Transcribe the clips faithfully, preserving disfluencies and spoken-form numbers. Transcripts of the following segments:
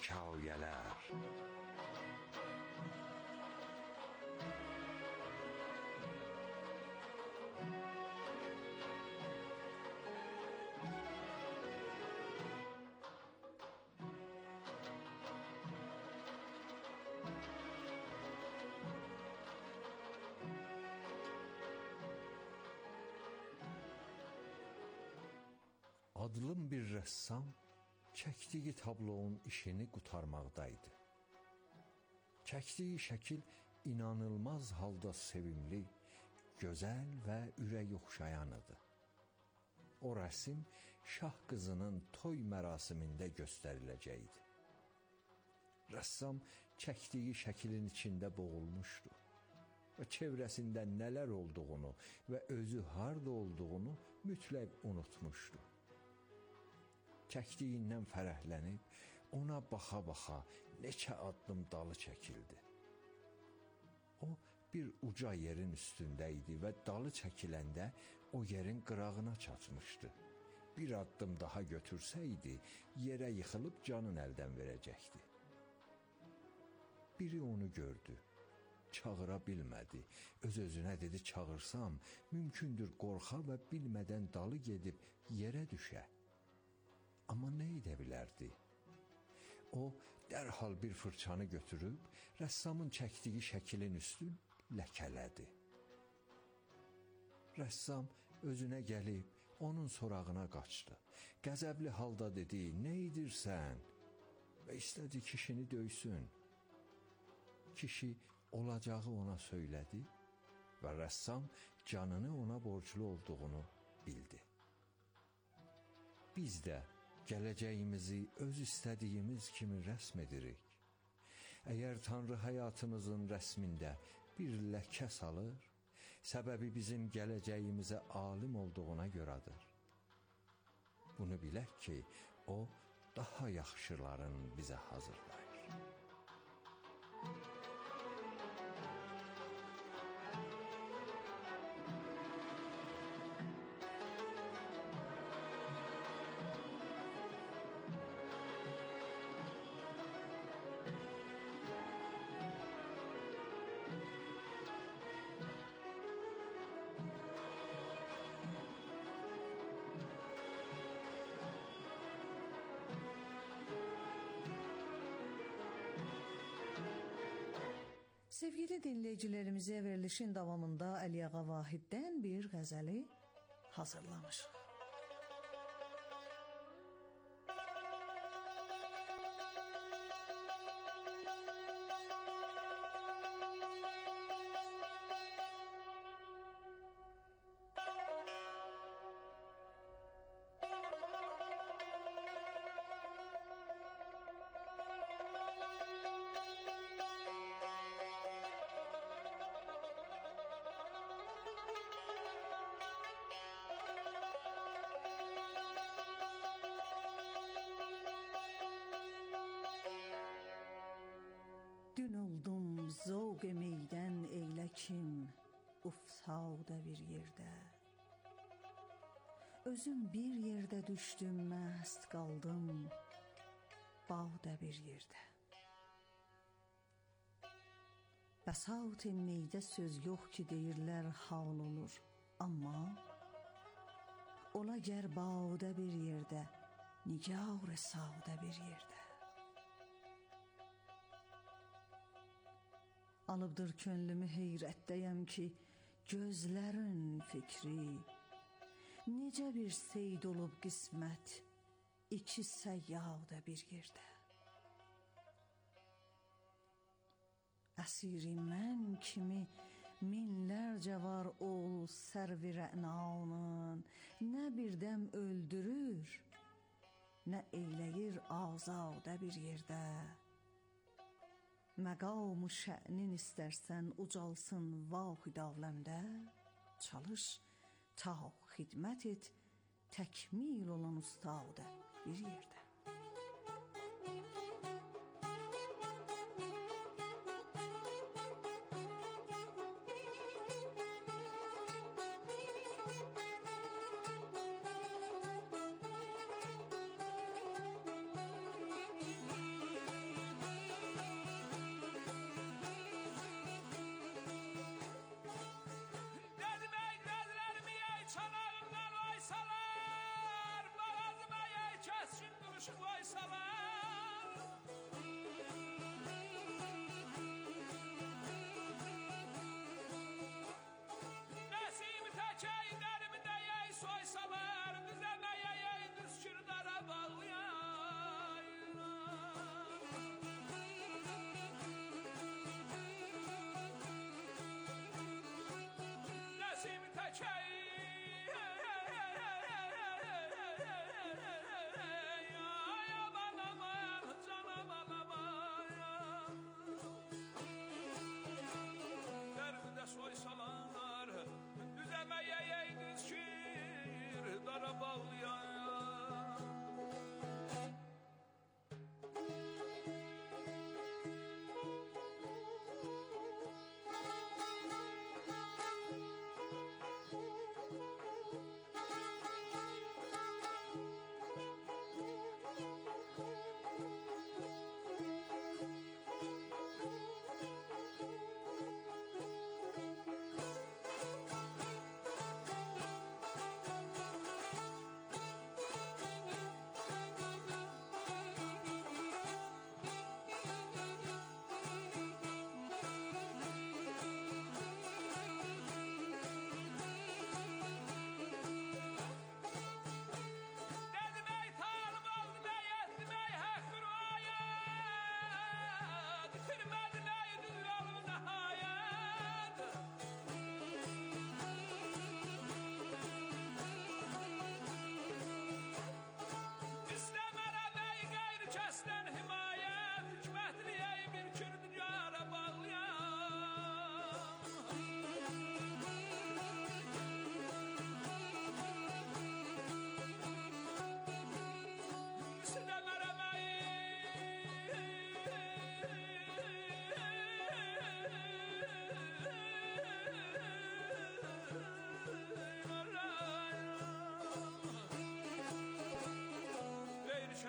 hekayələr. Adlım bir rəssam çəkdiyi tablonun işini qurtarmaqdaydı. Çəkdiyi şəkil inanılmaz halda sevimli, gözəl və ürək oxşayan idi. O rəsm şah qızının toy mərasimində göstəriləcəkdi. Rəssam çəkdiyi şəklin içində boğulmuşdu və çevrəsində nələr olduğunu və özü harda olduğunu mütləq unutmuşdu. Çəkdiyindən fərəhlənib, ona baxa-baxa neçə addım dalı çəkildi. O, bir uca yerin üstündə idi və dalı çəkiləndə o yerin qırağına çatmışdı. Bir addım daha götürsəydi, yerə yıxılıb canın əldən verəcəkdi. Biri onu gördü, çağıra bilmədi. Öz-özünə dedi, çağırsam, mümkündür qorxa və bilmədən dalı gedib yerə düşə. Amma nə edə bilərdi? O, dərhal bir fırçanı götürüb, rəssamın çəkdiyi şəklin üstün ləkələdi. Rəssam özünə gəlib, onun sorağına qaçdı. Qəzəbli halda dedi, nə edirsən? Və istədi kişini döysün. Kişi olacağı ona söylədi və rəssam canını ona borclu olduğunu bildi. Biz də gələcəyimizi öz istədiyimiz kimi rəsm edirik. Əgər Tanrı həyatımızın rəsmində bir ləkə salır, səbəbi bizim gələcəyimizə alim olduğuna görədir. Bunu bilək ki, o daha yaxşılarını bizə hazırlayır. Sevgili dinleyicilerimize verilişin davamında Əli Ağa Vahiddən bir qəzəli hazırlamışıq. Dün oldum zevq meydən eylə kim ufsadə bir yerdə. Özüm bir yerdə düşdüm, məst qaldım bağda bir yerdə. Bəsat meydə söz yox ki deyirlər hal olur, amma ola gər bağda bir yerdə, nigar sadə bir yerdə. Alıbdır könlümü heyrətdəyəm ki, gözlərin fikri, necə bir seyd olub qismət, iki səyyada bir yerdə. Əsiri mən kimi minlərcə var ol sərvi rənanın, nə birdəm öldürür, nə eyləyir azadə bir yerdə. Məqam-ı şə'nin istərsən ucalsın vahid aləmdə, çalış ta xidmət et təkmil olan ustadə bir yerdə.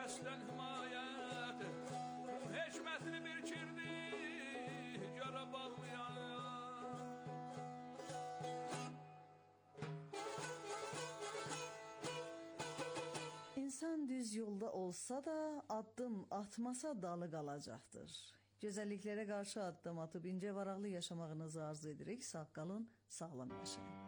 Əsdən himayət Hikmətini bir kirdi Görə bağlayan İnsan düz yolda olsa da addım atmasa dalı qalacaqdır. Gözəlliklərə qarşı addım atıp incə varaqlı yaşamağınızı arzu edirik. Sağ qalın, sağlam yaşayın.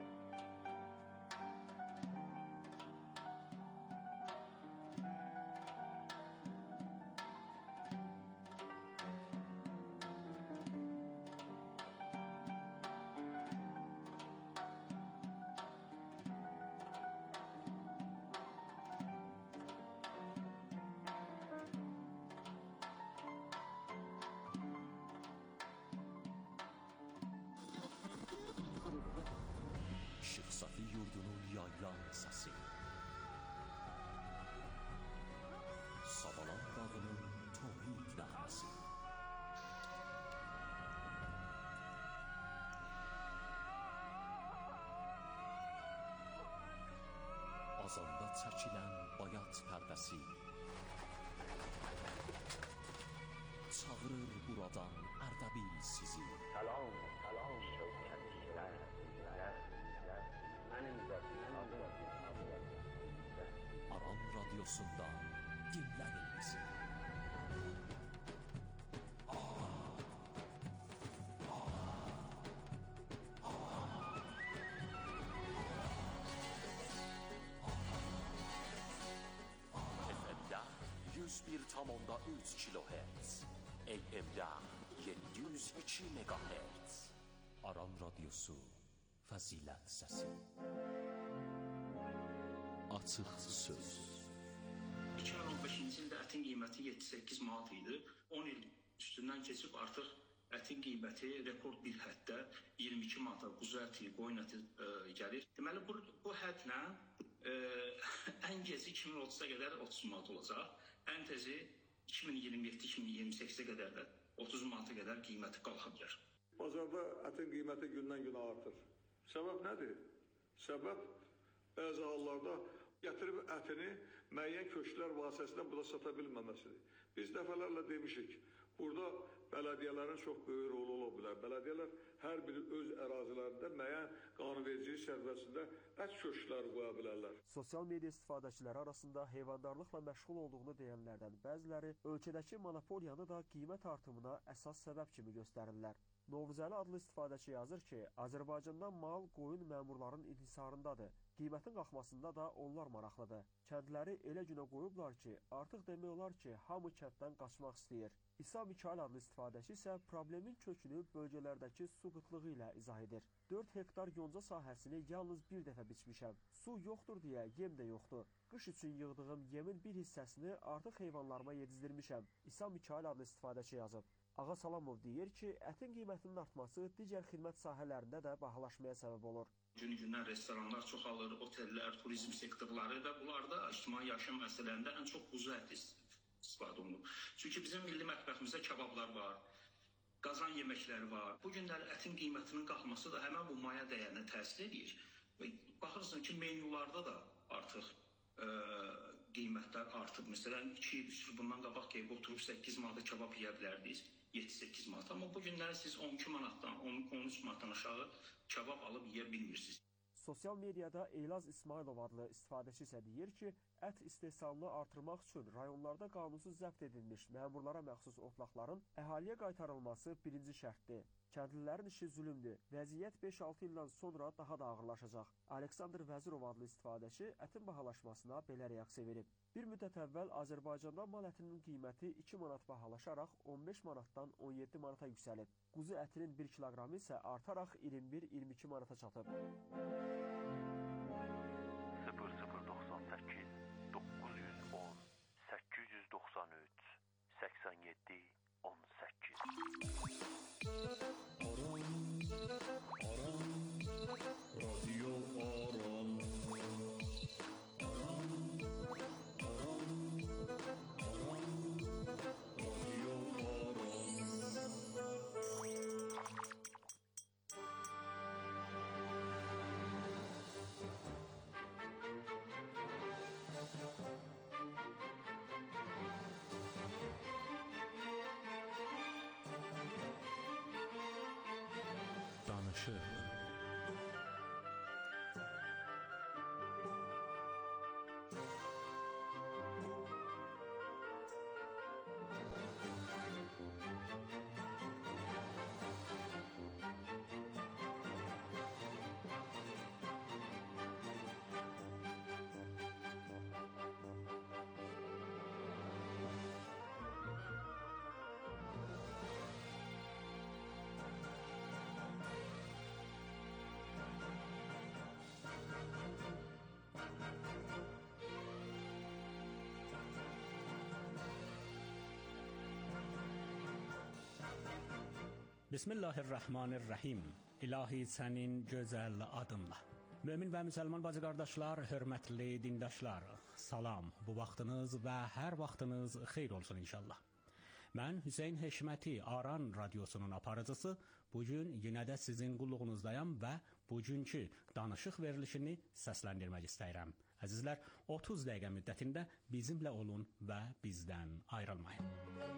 Işıq Safi yurdunun yaylan səsi, Savalan dağının tohid nəğməsi, Azanda çəkilən bayat pərdəsi, çağırır buradan Ərdəbil sizi. Salam, salam şövkətçilər, mənim zəfiyəm Aran Radyosunda dinlənin bizi. F M'də yüz bir tam onda üç kilohertz, A M'də yeddi yüz iki megahertz. Aran Radyosu, fəzilət səsi. Açıq söz. iki min on beşinci ildə ətin qiyməti yeddi səkkiz manat idi. on il üstündən keçib artıq ətin qiyməti rekord bir həddə iyirmi iki manata quzu əti, qoyun əti e, gəlir. Deməli bu, bu hədlə e, ən geci iki min otuz'a qədər otuz manat olacaq. Ən tezi iki min iyirmi yeddi iki min iyirmi səkkizə qədər də otuz manata qədər qiyməti qalxa bilər. Bazarda ətin qiyməti gündən-günə artır. Səbəb nədir? Səbəb bəzi hallarda gətirib ətini müəyyən köşklər vasitəsilə burada sata bilməməsidir. Biz dəfələrlə demişik, burada bələdiyyələrin çox böyük rolu ola bilər. Bələdiyyələr hər biri öz ərazilərində müəyyən qanunvericilik çərçivəsində ət köşkləri qoya bilərlər. Sosial media istifadəçiləri arasında heyvandarlıqla məşğul olduğunu deyənlərdən bəziləri ölkədəki monopoliyanı da qiymət artımına əsas səbəb kimi göstərirlər. Novruzəli adlı istifadəçi yazır ki, Azərbaycanda mal qoyun məmurların inhisarındadır. Qiymətin qalxmasında da onlar maraqlıdır. Kəndləri elə günə qoyublar ki, artıq demək olar ki, hamı kənddən qaçmaq istəyir. İsa Mikail adlı istifadəçi isə problemin kökünü bölgələrdəki su qıtlığı ilə izah edir. dörd hektar yonca sahəsini yalnız bir dəfə biçmişəm. Su yoxdur deyə yem də yoxdur. Qış üçün yığdığım yemin bir hissəsini artıq heyvanlarıma yedizdirmişəm. İsa Mikail adlı istifadəçi yazıb. Ağa Salamov deyir ki, ətin qiymətinin artması digər xidmət sahələrində də bahalaşmaya səbəb olur. Gün-gündən restoranlar çoxalır, otellər, turizm sektorları və bunlarda ictimai yaşam məsələlərində ən çox quzu əti istifadə olunur. Çünki bizim milli mətbəximizdə kebablar var, qazan yeməkləri var. Bu günlər ətin qiymətinin qalxması da həmən bu maya dəyərinə təsir edir. Və baxırsan ki, menyularda da artıq ə, qiymətlər artıb. Məsələn, iki il, üç il bundan qabaq qeyb oturub səkkiz manata kebab yeyə bilərdiniz. yeddi səkkiz manat. Amma bu günləri siz on iki manatdan, on üç manatdan aşağı kebab alıb yeyə bilmirsiniz. Sosial mediada Eylaz İsmailov adlı istifadəçi isə deyir ki, ət istehsalını artırmaq üçün rayonlarda qanunsuz zəbt edilmiş məmurlara məxsus otlaqların əhaliyə qaytarılması birinci şərtdir. Kəndlilərin işi zülümdür. Vəziyyət beş altı ildən sonra daha da ağırlaşacaq. Aleksandr Vəzirov adlı istifadəçi ətin bahalaşmasına belə reaksiya verib. Bir müddət əvvəl Azərbaycanda mal ətinin qiyməti iki manat bahalaşaraq on beş manatdan on yeddi manata yüksəlib. Quzu ətinin bir kiloqramı isə artaraq iyirmi bir iyirmi iki manata çatıb. sıfır sıfır doxsan səkkiz doqquz yüz on səkkiz yüz doxsan üç səksən yeddi on səkkiz. Radyo Aran. danışıq. Bismillahirrahmanirrahim. İlahi sənin gözəl adınla. Mömin və müsəlman bacı qardaşlar, hörmətli dindaşlar, salam. Bu vaxtınız və hər vaxtınız xeyir olsun inşallah. Mən Hüseyn Heşməti, Aran radiosunun aparıcısı, bugün yenə də sizin qulluğunuzdayam və bugünkü danışıq verilişini səsləndirmək istəyirəm. Əzizlər, otuz dəqiqə müddətində bizimlə olun və bizdən ayrılmayın.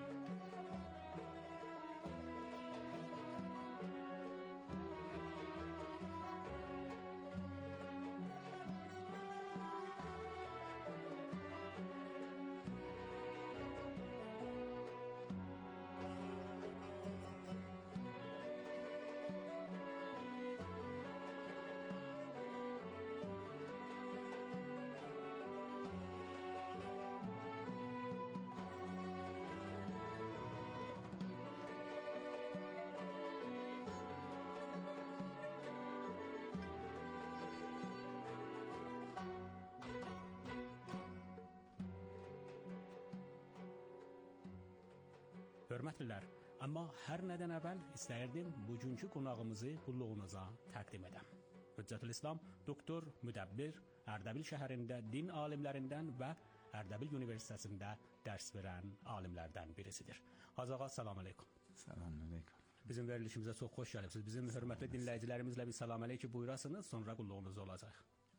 Hörmətlilər, amma hər nədən əvvəl istəyirdim bugünkü qonağımızı qulluğunuza təqdim edəm. Hüccətülislam doktor Müdəbbir Ərdəbil şəhərində din alimlərindən və Ərdəbil Universitetində dərs verən alimlərdən birisidir. Hacı ağa, salam aleykum. Salam aleykum. Bizim verilişimizə çox xoş gəlibsiniz. Bizim hörmətli dinləyicilərimizlə bir salam aleyki buyurasınız, sonra qulluğunuz olacaq.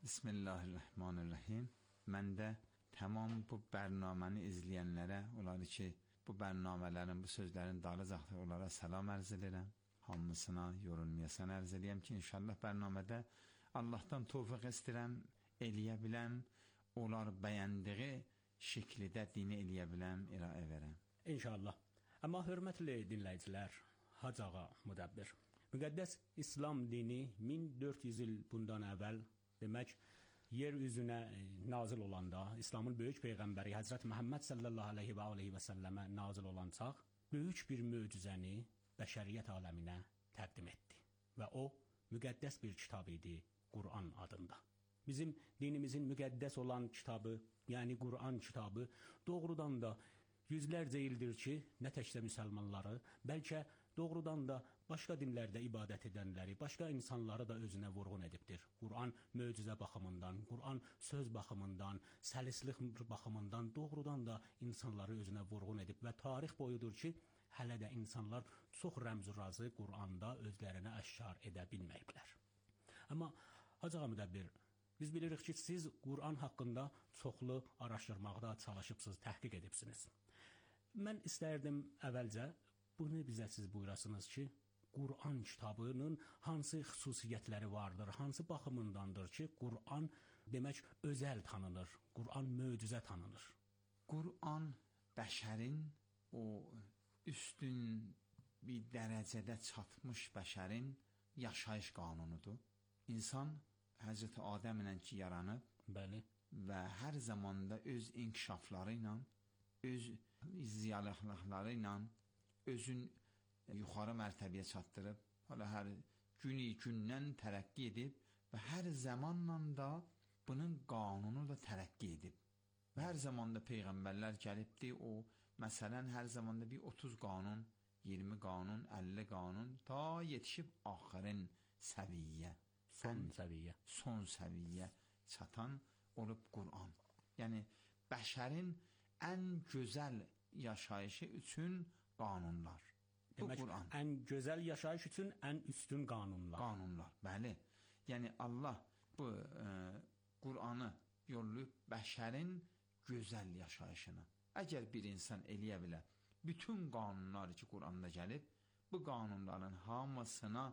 Bismillahirrahmanirrahim. Mən də tamam bu bərnaməni izləyənlərə, onları ki, bu bərnamələrin, bu sözlərin dağılacaqdır, onlara salam ərz edirəm. Hamısına yorulmayasan ərz edirəm ki, inşallah bərnamədə Allahdan tövfiq istəyirəm, eləyə biləm, onlar bəyəndiği şəkildə dini eləyə biləm, irayə verəm. İnşallah. Amma hörmətli dinləyicilər, Hacı ağa Müdəbbir, müqəddəs İslam dini min dörd yüz il bundan əvvəl, demək, yer üzünə nazil olanda, İslamın böyük peyğəmbəri Həzrət Məhəmməd sallallahu aleyhi və aleyhi və səlləmə nazil olan çağ, böyük bir möcüzəni bəşəriyyət aləminə təqdim etdi. Və o, müqəddəs bir kitab idi, Qur'an adında. Bizim dinimizin müqəddəs olan kitabı, yəni Qur'an kitabı, doğrudan da yüzlərcə ildir ki, nə təkcə müsəlmanları, bəlkə doğrudan da başqa dinlərdə ibadət edənləri, başqa insanları da özünə vurğun edibdir. Qur'an möcüzə baxımından, Qur'an söz baxımından, səlislik baxımından doğrudan da insanları özünə vurğun edib və tarix boyudur ki, hələ də insanlar çox rəmz-razı Qur'anda özlərinə əşkar edə bilməyiblər. Amma Hacı ağa Müdəbbir, biz bilirik ki, siz Qur'an haqqında çoxlu araşdırmaqda çalışıbsınız, təhqiq edibsiniz. Mən istərdim əvvəlcə bunu bizə siz buyurasınız ki, Qur'an kitabının hansı xüsusiyyətləri vardır, hansı baxımındandır ki, Qur'an demək özəl tanınır, Qur'an möcüzə tanınır. Qur'an bəşərin o üstün bir dərəcədə çatmış bəşərin yaşayış qanunudur. İnsan Həzrəti Adəm ilə ki yaranıb, bəli, və hər zamanda öz inkişafları ilə, öz ziyalıqları ilə özün yuxarı mərtəbəyə çatdırıb, hala hər günü gündən tərəqqi edib və hər zamanla da bunun qanunu da tərəqqi edib. Və hər zamanda peyğəmbərlər gəlibdi, o məsələn hər zamanda bir otuz qanun, iyirmi qanun, əlli qanun ta yetişib axırın səviyyə, son səviyyə, son səviyyə çatan olub Qur'an. Yəni bəşərin ən gözəl yaşayışı üçün qanunlar. Demək, ən gözəl yaşayış üçün ən üstün qanunlar. Qanunlar, bəli. Yəni Allah bu e, Qur'anı yollayıb bəşərin gözəl yaşayışını. Əgər bir insan eləyə bilər, bütün qanunlar ki Qur'anda gəlib, bu qanunların hamısına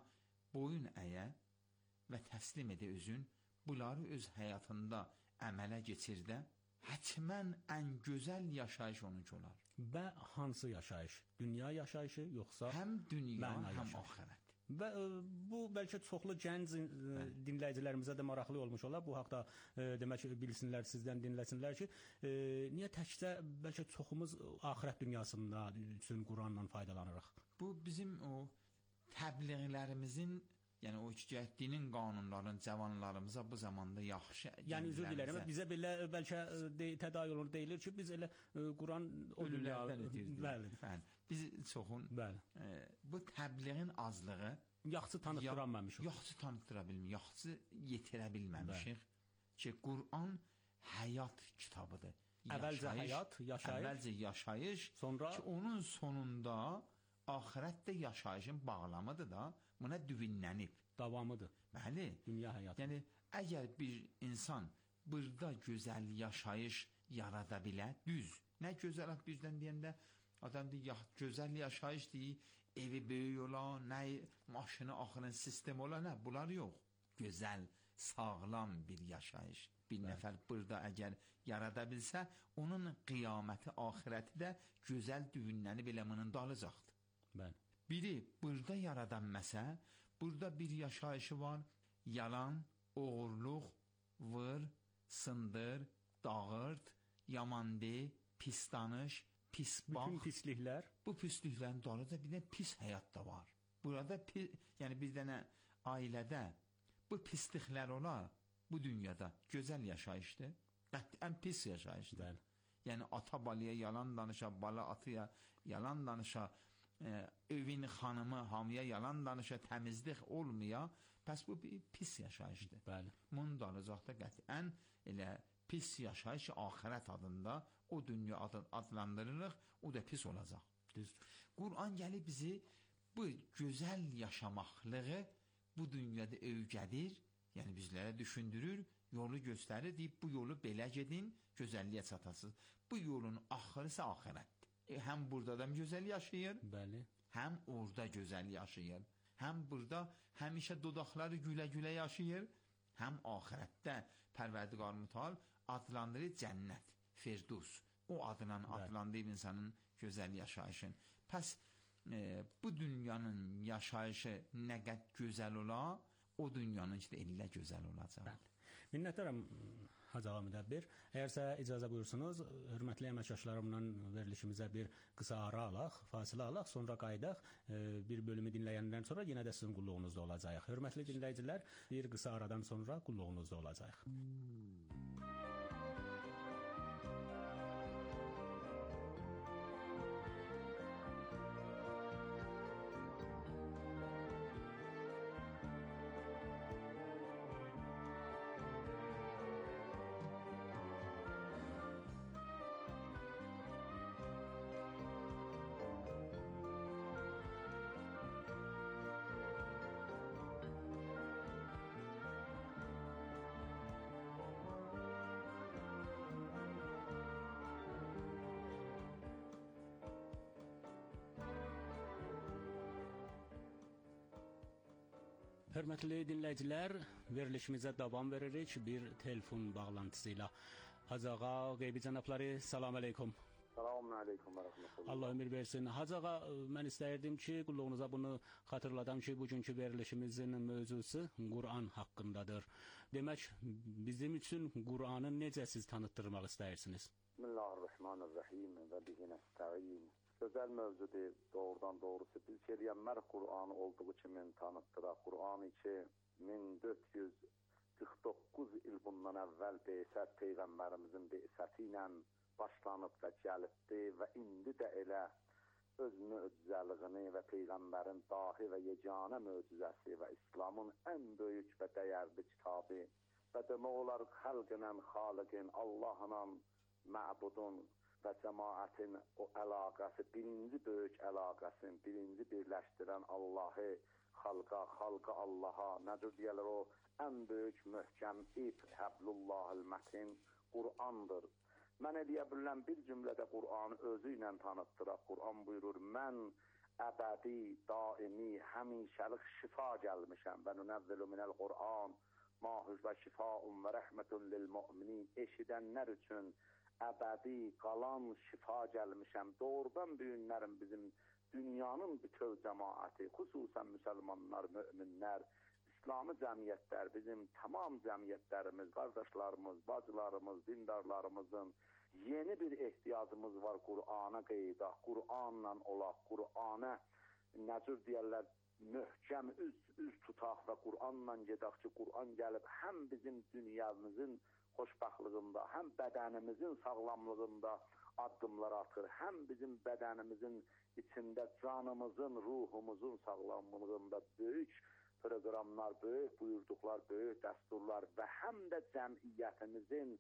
boyun əyə və təslim edə özün, bunları öz həyatında əmələ keçirdə, həçmən ən gözəl yaşayış onunki olar. Və hansı yaşayış? Dünya yaşayışı yoxsa həm dünya, həm yaşayış? axirət. Və ə, bu bəlkə çoxlu gənc ə, dinləyicilərimizə də maraqlı olmuş olar. Bu haqda ə, demək bilsinlər, sizdən dinləsinlər ki, ə, niyə təkcə bəlkə çoxumuz axirət dünyasında üçün Qurandan faydalanırıq? Bu bizim o təbliğlərimizin, yəni o dinin qanunların cavanlarımıza bu zamanda yaxşı. Yəni üzr diləyirəm, bizə belə bəlkə de, tədayi olur deyilir ki, biz elə ə, Quran o ölülərdən edirdik. Bəli. Bəli. Biz çoxun bəli. E, bu təbliğin azlığı yaxşı tanıtdıranmamışıq. Yaxşı tanıtdıra bilmirik, yaxşı yetirə bilməmişik ki, Quran həyat kitabıdır. Əvvəlcə yaşayış, həyat, yaşayış, əvvəlcə yaşayış, sonra ki, onun sonunda axirətdə yaşayışın bağlamıdır da, buna düvinlənib. Davamıdır. Bəli. Dünya həyatı. Yəni, əgər bir insan burada gözəl yaşayış yarada bilə, düz. Nə gözəl birdən deyəndə, adam deyir, gözəl yaşayış deyir, evi böyük ola, nə maşını axırın sistem ola, nə, bunlar yox. Gözəl, sağlam bir yaşayış. Bir Bəli. Nəfər burada əgər yarada bilsə, onun qiyaməti, axirəti də gözəl düvinlənib elə bunun dalıcaqdır. Bəli. Biri burada yaradan məsə, burada bir yaşayışı var, yalan, oğurluq, vır, sındır, dağırt, yamandı, pis danış, pis bax. Bütün pisliklər. Bu pisliklərin dalıda bir də pis həyat da var. Burada, yəni bir dənə ailədə bu pisliklər ola, bu dünyada gözəl yaşayışdır, qətlən pis yaşayışdır. Bəli. Yəni ata balaya yalan danışa, bala atıya yalan danışa, e, evin xanımı hamıya yalan danışa, təmizlik olmaya, pəs bu bir pis yaşayışdır. Bəli. Bunun dalacaqda qətlən elə pis yaşayış axirət adında o dünya adı adlandırırıq, o da pis olacaq. Düzdür. Quran gəlib bizi bu gözəl yaşamaqlığı bu dünyada övgədir, yəni bizlərə düşündürür, yolu göstərir, deyib bu yolu belə gedin, gözəlliyə çatasınız. Bu yolun axırısı axirətdir. E, həm burada da gözəl yaşayır, bəli, həm orada gözəl yaşayır. Həm burada həmişə dodaqları gülə-gülə yaşayır, həm axirətdə Pərverdigar Mütəal adlandırır cənnət, Firdus. O adla adlandırır insanın gözəl yaşayışın. Pəs e, bu dünyanın yaşayışı nə qədər gözəl ola, o dünyanın işte elə gözəl olacaq. Bəli. Minnətdaram Hacı Ağa Müdəbbir. Əgərsə icazə buyursunuz, hörmətli əməkdaşlarımla verilişimizə bir qısa ara alaq, fasilə alaq, sonra qayıdaq. E, bir bölümü dinləyəndən sonra yenə də sizin qulluğunuzda olacaq. Hörmətli dinləyicilər, bir qısa aradan sonra qulluğunuzda olacaq. Hörmətli dinləyicilər, verilişimizə davam veririk bir telefon bağlantısı ilə. Hacı Ağa, qeybi cənabları, salam aleykum. Selamun aleyküm və rəhmətullah. Allah ömür versin. Hacı Ağa, mən istəyirdim ki, qulluğunuza bunu xatırladam ki, bugünkü verilişimizin mövzusu Quran haqqındadır. Demək, bizim üçün Quranı necə siz tanıtdırmaq istəyirsiniz? Bismillahirrahmanirrahim və bihi nəstəin. Gözəl mövzudur, doğrudan doğrusu. Biz Peyğəmbər Qur'anı olduğu kimi tanıtdıraq. Qur'an ki, min dörd yüz qırx doqquz il bundan əvvəl Beysət Peyğəmbərimizin Beysəti ilə başlanıb və gəlibdir və indi də elə öz möcüzəliyini və Peyğəmbərin dahi və yeganə möcüzəsi və İslamın ən böyük və dəyərli kitabı və demək olar xalqla xaliqin, Allahla məbudun və cəmaətin o əlaqəsi, birinci böyük əlaqəsini, birinci birləşdirən Allahı xalqa, xalqa Allaha, necə deyirlər o ən böyük möhkəm ip, həblullahil mətin, Qur'andır. Mən eləyə bilən bir cümlədə Qur'anı özü ilə tanıtdıraq. Qur'an buyurur, mən əbədi, daimi, həmişəlik şifa gəlmişəm. Və nünəvvəlu minəl Qur'an ma hüvə şifaun və rəhmətun lil mü'minin. Eşidənlər üçün əbədi, qalan şifa gəlmişəm. Doğrudan büyünlərim bizim dünyanın bütöv cəmaəti, xüsusən müsəlmanlar, müminlər, İslami cəmiyyətlər, bizim tamam cəmiyyətlərimiz, qardaşlarımız, bacılarımız, dindarlarımızın yeni bir ehtiyacımız var Qur'ana qeydaq, Qur'anla olaq, Qur'ana nəcür deyərlər, möhkəm üz, üz tutaq və Qur'anla gedək ki, Qur'an gəlib həm bizim dünyamızın xoşbəxtliyində, həm bədənimizin sağlamlığında addımlar atır, həm bizim bədənimizin içində canımızın, ruhumuzun sağlamlığında böyük proqramlar, böyük buyurduqlar, böyük dəsturlar və həm də cəmiyyətimizin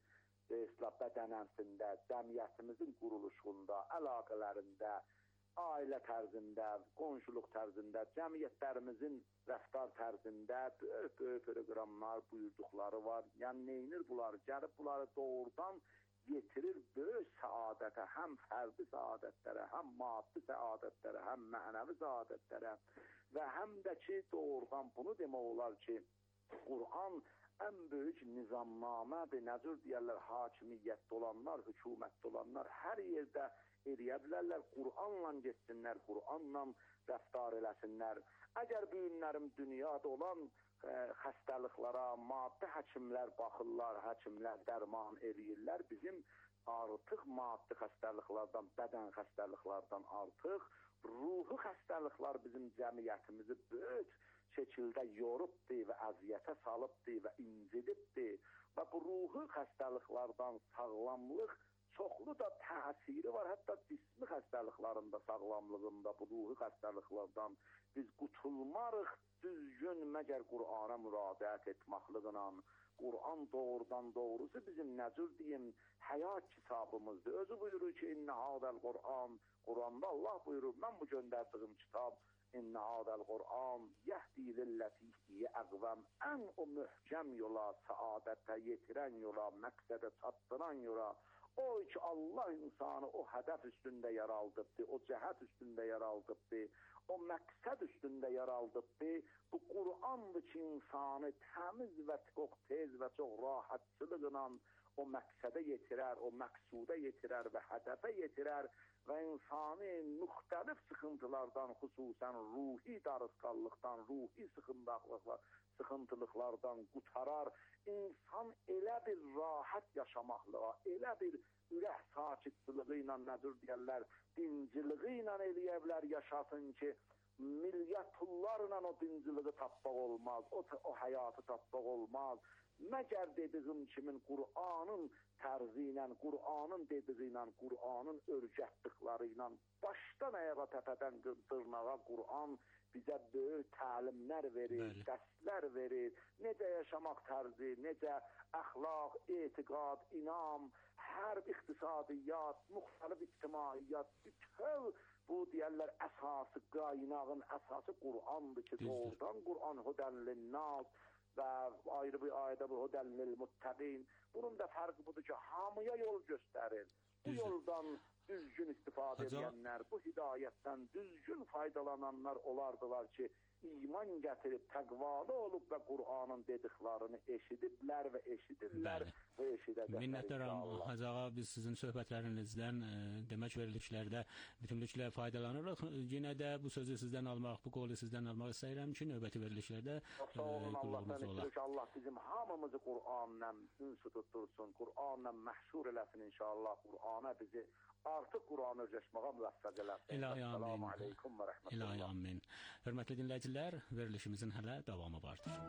bədənənsində, cəmiyyətimizin quruluşunda, əlaqələrində, ailə tərzində, qonşuluq tərzində, cəmiyyətlərimizin rəftar tərzində böyük-böyük proqramlar, buyurduqları var. Yəni, neynir bunlar? Gəlib bunları doğrudan getirir böyük səadətə, həm fərdi səadətlərə, həm maddi səadətlərə, həm mənəvi səadətlərə və həm də ki, doğrudan bunu demək olar ki, Qur'an ən böyük nizamnamədir, nəcür deyərlər, hakimiyyətdə olanlar, hökumətdə olanlar hər yerdə eləyə bilərlər, Qur'anla getsinlər, Qur'anla rəftar eləsinlər. Əgər bu günlərim dünyada olan ə, xəstəliklara, maddi həkimlər baxırlar, həkimlər dərman eləyirlər, bizim artıq maddi xəstəliklərdən, bədən xəstəliklərdən artıq ruhi xəstəliklər bizim cəmiyyətimizi böyük şəkildə yorubdur və əziyyətə salıbdır və incidibdir və bu ruhi xəstəliklərdən sağlamlıq çoxlu da təsiri var, hətta cismi xəstəliklərində sağlamlığında bu ruhi xəstəliklərdən biz qutulmarıq düzgün məgər Qur'ana müraciət etməklə. Qur'an doğrudan doğrusu bizim nəcür deyim, həyat kitabımızdır. Özü buyurur ki, İnnə hadəl Qur'an, Qur'anda Allah buyurur, mən bu göndərdiyim kitab, İnnə hadəl Qur'an, yəhdi lillətihi əqvəm, ən o möhkəm yola, səadətə yetirən yola, məqsədə çatdıran yola, o ki Allah insanı o hədəf üstündə yaraldıbdır, o cəhət üstündə yaraldıbdır, o məqsəd üstündə yaraldıbdır. Bu Qur'andır ki, insanı təmiz və çox tez və çox rahatçılıqla o məqsədə yetirər, o məqsuda yetirər və hədəfə yetirər və insanı müxtəlif sıxıntılardan, xüsusən ruhi darısqallıqdan, ruhi sıxıntılıqlardan qutarar. İnsan elə bir rahat yaşamaqlığa, elə bir ürək sakitçılığı ilə, nədir deyərlər, dinciliği ilə eləyə bilər, yaşasın ki, milyatullarla o dinciliği tapmaq olmaz, o, o həyatı tapmaq olmaz. Məgər dediyim kimin Qur'anın tərzi ilə, Qur'anın dediyi ilə, Qur'anın örgətdikləri ilə, başdan ayağa təpədən dırnağa Qur'an bizə böyük təlimlər verir, Bəli. dərslər verir, necə yaşamaq tərzi, necə əxlaq, etiqad, inam, hərb iqtisadiyyat, müxtəlif ictimaiyyat, bütöv bu deyərlər əsası, qaynağın əsası Qur'andır ki, doğrudan Qur'an hudənlinnaz və ayrı bir ayədə bu hudənlil muttəqin. Bunun da fərqi budur ki, hamıya yol göstərir. Bu yoldan düzgün istifadə edənlər, bu hidayətdən düzgün faydalananlar olardılar ki, iman gətirib, təqvalı olub və Qur'anın dediklərini eşidiblər və eşidirlər Bəli. və eşidəcəklər. Minnətdaram Hacı ağa, biz sizin söhbətlərinizdən e, demək verilişlərdə bütünlüklə faydalanırıq. Yenə də bu sözü sizdən almaq, bu qolu sizdən almaq istəyirəm ki, növbəti verilişlərdə Sağ olun, Allah'tan istirik ki, Allah bizim hamımızı Qur'anla ünsü tuttursun, Qur'anla məhşur eləsin inşallah, Qur'ana bizi artıq Qur'anı öyrəşməyə müvəffəq eləsin. İlahi amin. Esselamu aleykum və rəhmətullah. İlahi amin. Hörmətli dinləyicilər, verilişimizin hələ davamı vardır.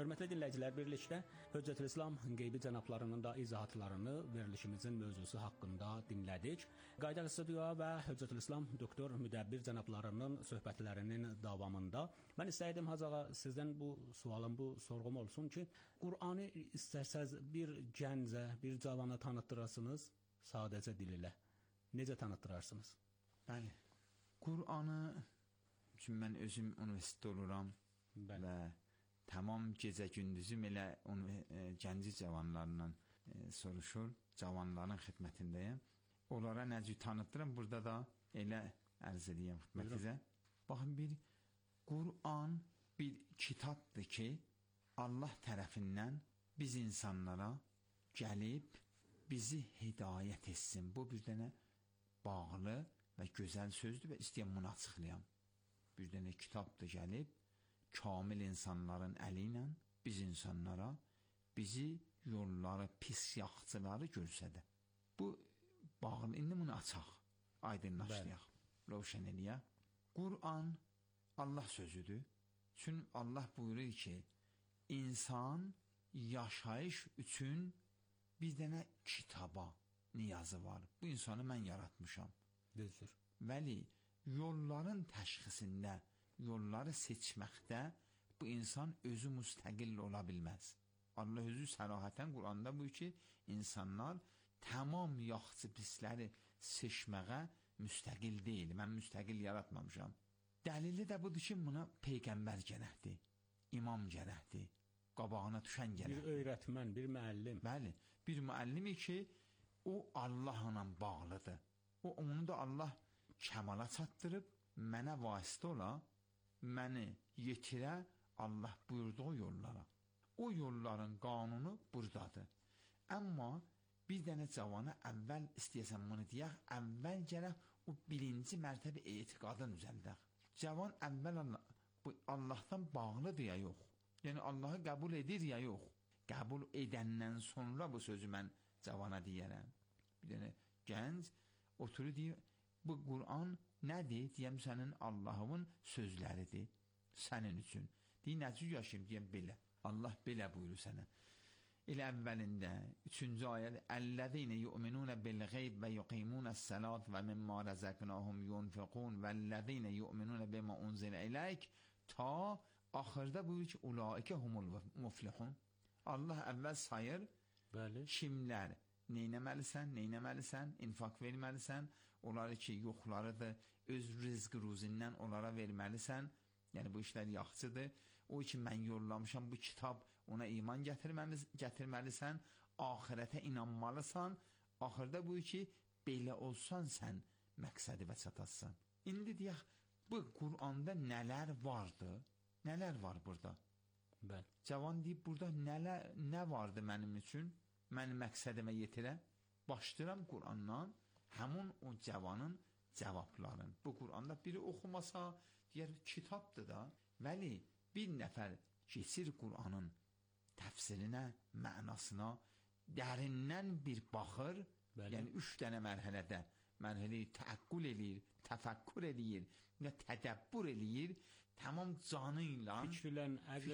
Hörmətli dinləyicilər, birlikdə Höccətülislam qeybi cənablarının da izahatlarını verilişimizin mövzusu haqqında dinlədik. Qayıdaq studiyaya və Höccətülislam doktor Müdəbbir cənablarının söhbətlərinin davamında mən istəyirdim Hacı ağa sizdən bu sualım, bu sorğum olsun ki, Qur'anı istərsəz bir gəncə, bir cavana tanıtdırasınız sadəcə dil ilə. Necə tanıtdırarsınız? Bəli. Qur'anı üçün mən özüm universitetdə oluram Bəli. Və tamam gecə gündüzüm elə onu e, gənci cavanlarla e, soruşur, cavanların xidmətindəyəm. Onlara necə tanıtdıram, burada da elə ərz edeyim xidmətinizə. Baxın, bir Qur'an bir kitabdır ki, Allah tərəfindən biz insanlara gəlib bizi hidayət etsin. Bu bir dənə bağlı və gözəl sözdür və istəyəm bunu açıqlayam. Bir dənə kitabdır gəlib, kamil insanların əli ilə biz insanlara bizi yolları, pis yaxçıları görsədə. Bu bağlı, indi bunu açaq, aydınlaşdıraq, roşən eləyək. Qur'an Allah sözüdür. Çünki Allah buyurur ki, insan yaşayış üçün bir dənə kitaba niyazı var. Bu insanı mən yaratmışam. Düzdür. Vəli yolların təşxisində, yolları seçməkdə bu insan özü müstəqil ola bilməz. Allah özü sərahətən Qur'anda buyur ki, insanlar tamam yaxşı pisləri seçməyə müstəqil deyil. Mən müstəqil yaratmamışam. Dəlili də budur ki, buna peyğəmbər gərəkdir, imam gərəkdir, qabağına düşən gərəkdir. Bir öyrətmən, bir müəllim. Bəli, bir müəllimi ki, o Allahla bağlıdır. O, onu da Allah kəmala çatdırıb, mənə vasitə ola, məni yetirə Allah buyurduğu yollara. O yolların qanunu buradadır. Amma bir dənə cavana əvvəl istəyəsən bunu deyək, əvvəl gərək o birinci mərtəbə etiqadın üzəldək. Cavan əvvəl Allah, bu Allahdan bağlıdır ya yox. Yəni Allahı qəbul edir ya yox. Qəbul edəndən sonra bu sözü mən cavana deyərəm. Bir dənə gənc oturur deyir, bu Qur'an nədir? Deyəm, sənin Allahımın sözləridir, sənin üçün. Deyir, necə yaşayım? Deyəm, belə. Allah belə buyurur sənə. Elə əvvəlində, üçüncü ayəd, Əl-ləzīnə yu'minunə bil-ğeyb və yuqimunəs-sələt və mimmə rəzəqnəhum yunfiqun və əl-ləzīnə yu'minunə bimə unzilə iləyk, ta axırda buyurur ki, ulaikə humul muflihun. Allah əvvəl sayır, Bəli. Kimlər neynəməlisən, neynəməlisən, infaq verməlisən, onları ki, yoxlarıdır, öz rizq ruzindən onlara verməlisən, yəni bu işlər yaxşıdır, o ki, mən yollamışam bu kitab, ona iman gətirməlisən, ahirətə inanmalısan, axırda bu ki, belə olsan sən məqsədi və çatasın. İndi deyək, bu Qur'anda nələr vardı, nələr var burada? Bəli. Cavan deyib, burada nələr, nə vardı mənim üçün, mənim məqsədimə yetirə, başlayıram Qur'andan, həmin o cavanın cavabların. Bu Qur'anda biri oxumasa, deyər, kitabdır da, vəli bir nəfər keçir Qur'anın təfsirinə, mənasına, dərindən bir baxır, Bəli. Yəni üç dənə mərhələdə, mərhələyi təəqqül eləyir, təfəkkür eləyir, tədəbbür eləyir, tamam canı ilə, fikri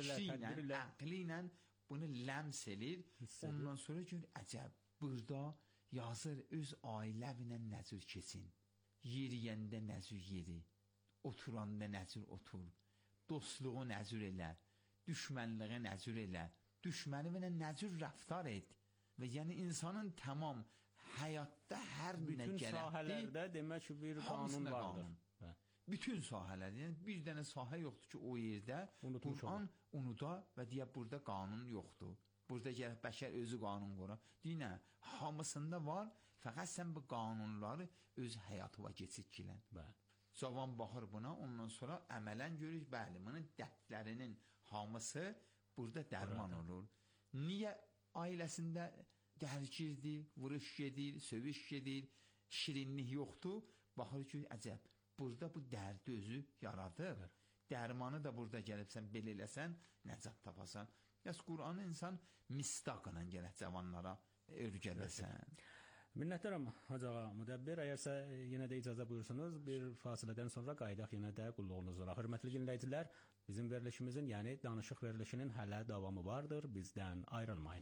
ilə, əqli ilə bunu ləms eləyir, ondan sonra gör, əcəb, burada yazır öz ailəvinə nəzür keçin, yeriyəndə nəzür yeri, oturanda nəzür otur, dostluğu nəzür elə, düşmənliği nəzür elə, düşmənivinə nəzür rəftar et və yəni insanın tamam həyatda hər nə gərəkdir, bütün sahələrdə demək ki, bir qanun vardır. Bütün sahələr, yəni bir dənə sahə yoxdur ki, o yerdə Qur'an unuda və deyə burada qanun yoxdur. Burada gərək bəşər özü qanun qorar. Deyinə, hamısında var, fəqət sən bu qanunları öz həyatıva keçirkilən. Cavan baxır buna, ondan sonra əmələn görür, bəli, bunun dərdlərinin hamısı burada dərman olur. Niyə ailəsində dərgirdir, vuruş gedir, sövüş gedir, şirinlik yoxdur? Baxır ki, əcəb. Burada bu dərdi özü yaradır. Dərmanı da burada gəlibsən, belə eləsən, nəcat tapasan. Yəs Qur'anı insan mistaqla gələk cavanlara örgələsən. Minnətdaram Hacı ağa Müdəbbir. Əgərsə yenə də icazə buyursunuz, bir fasilədən sonra qayıdaq yenə də qulluğunuzda. Hörmətli dinləyicilər, bizim verilişimizin, yəni danışıq verilişinin hələ davamı vardır. Bizdən ayrılmayın.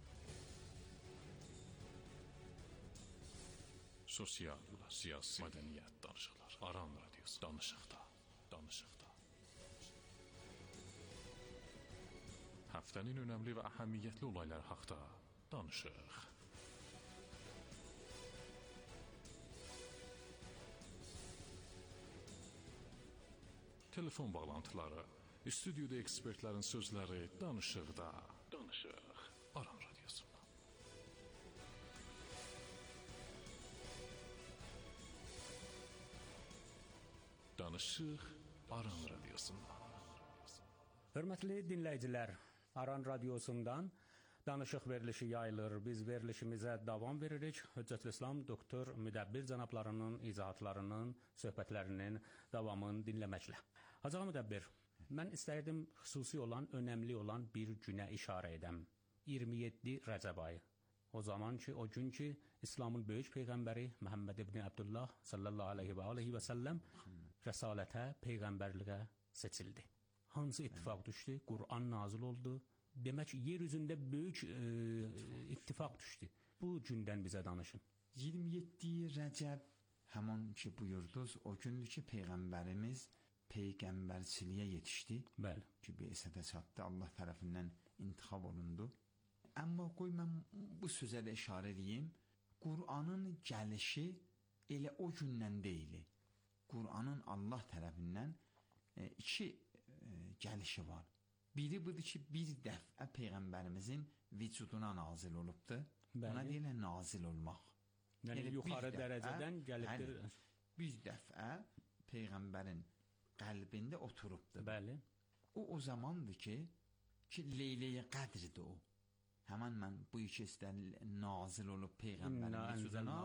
Sosial, siyasi, mədəniyyət danışıqlar. Aran radiosu danışıqda, danışıqda. Həftənin önəmli və əhəmiyyətli olaylar haqda danışıq. Telefon bağlantıları, stüdyoda ekspertlərin sözləri danışıqda, danışıq. Aran radiosunda. Danışıq Aran radiosunda. Hörmətli dinləyicilər, Aran radiosundan danışıq verilişi yayılır. Biz verilişimizə davam veririk. Hüccətül İslam doktor Müdəbbir cənablarının izahatlarının, söhbətlərinin davamını dinləməklə. Hacı ağa Müdəbbir, mən istəyirdim xüsusi olan, önəmli olan bir günə işarə edəm. iyirmi yeddi Rəcəb ayı. O zaman ki, o gün ki, İslamın böyük peyğəmbəri Məhəmməd ibn Abdullah sallallahu aleyhi və aleyhi və səlləm rəsalətə, peyğəmbərliyə seçildi. Hansı ittifaq düşdü? Qur'an nazil oldu. Demək, yer üzündə böyük e, ittifaq düşdü. Bu gündən bizə danışın. iyirmi yeddi Rəcəb, həman ki buyurdunuz, o gündür ki, peyğəmbərimiz peyğəmbərçiliyə yetişdi. Bəli. Ki, Beysətə çatdı, Allah tərəfindən intixab olundu. Amma qoy mən bu sözə də işarə edeyim, Qur'anın gəlişi elə o gündən deyil. Qur'anın Allah tərəfindən e, iki e, gəlişi var. Biri budur ki, bir dəfə peyğəmbərimizin vücuduna nazil olubdur. Bəli. Ona deyilən nazil olmaq. Yəni, yəni yuxarı dəfə, dərəcədən gəlibdir. Həli, bir dəfə peyğəmbərin qəlbində oturubdur. Bəli. O, o zamandır ki, ki Leylə-i Qədrdir o. Həmən mən bu iki istən nazil olub peyğəmbərin vücuduna,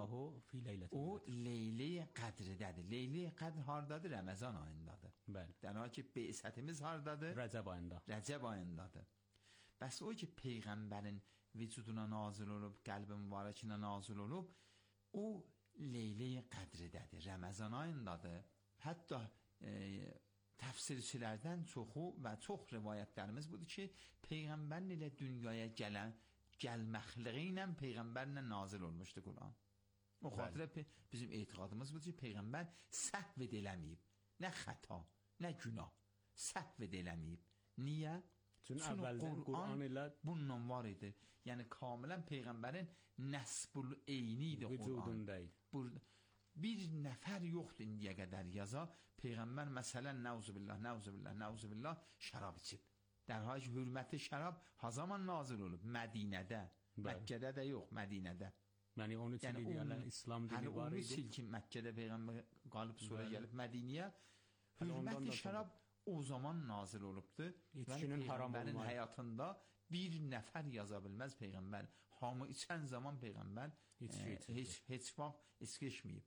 o Leylə-i Qədrdədir. Leylə-i Qədr hardadır? Rəməzan ayındadır. Bəli. Dəna ki, Beysətimiz hardadır? Rəcəb ayında. Rəcəb ayındadır. Bəs o ki, peyğəmbərin vücuduna nazil olub, qəlbi mübarəkinə nazil olub, o Leylə-i Qədrdədir. Rəməzan ayındadır. Hətta e, təfsirçilərdən çoxu və çox rivayətlərimiz budur ki, peyğəmbərin ilə dünyaya gələn gəlməxliyi ilə peyğəmbərlə nazil olmuşdu Quran. O xatirə bizim etiqadımız budur ki, peyğəmbər səhv ediləməyib. Nə xəta, nə günah. Səhv ediləməyib. Niyə? Çünki əvvəldən Quran ilə bununla var idi. Yəni kamilən peyğəmbərin nəsbul eyni idi Quran. Vücudundaydı. Burada bir nəfər yoxdur indiyə qədər yaza, peyğəmbər məsələn, nəuzubillah, nəuzubillah, nəuzubillah, şərab içib. Dərhal ki, hürməti şərab ha zaman nazil olub? Mədinədə. Məkkədə də yox, Mədinədə. Yəni on üç il yəni, İslam dini var idi. on üç il ki, Məkkədə peyğəmbər qalib sonra gəlib Mədiniyə, hürməti şərab o zaman nazil olubdur. İçkinin haram olmağı. Peyğəmbərin həyatında bir nəfər yaza bilməz peyğəmbər. Hamı içən zaman peyğəmbər e, heç, heç vaxt içki içməyib.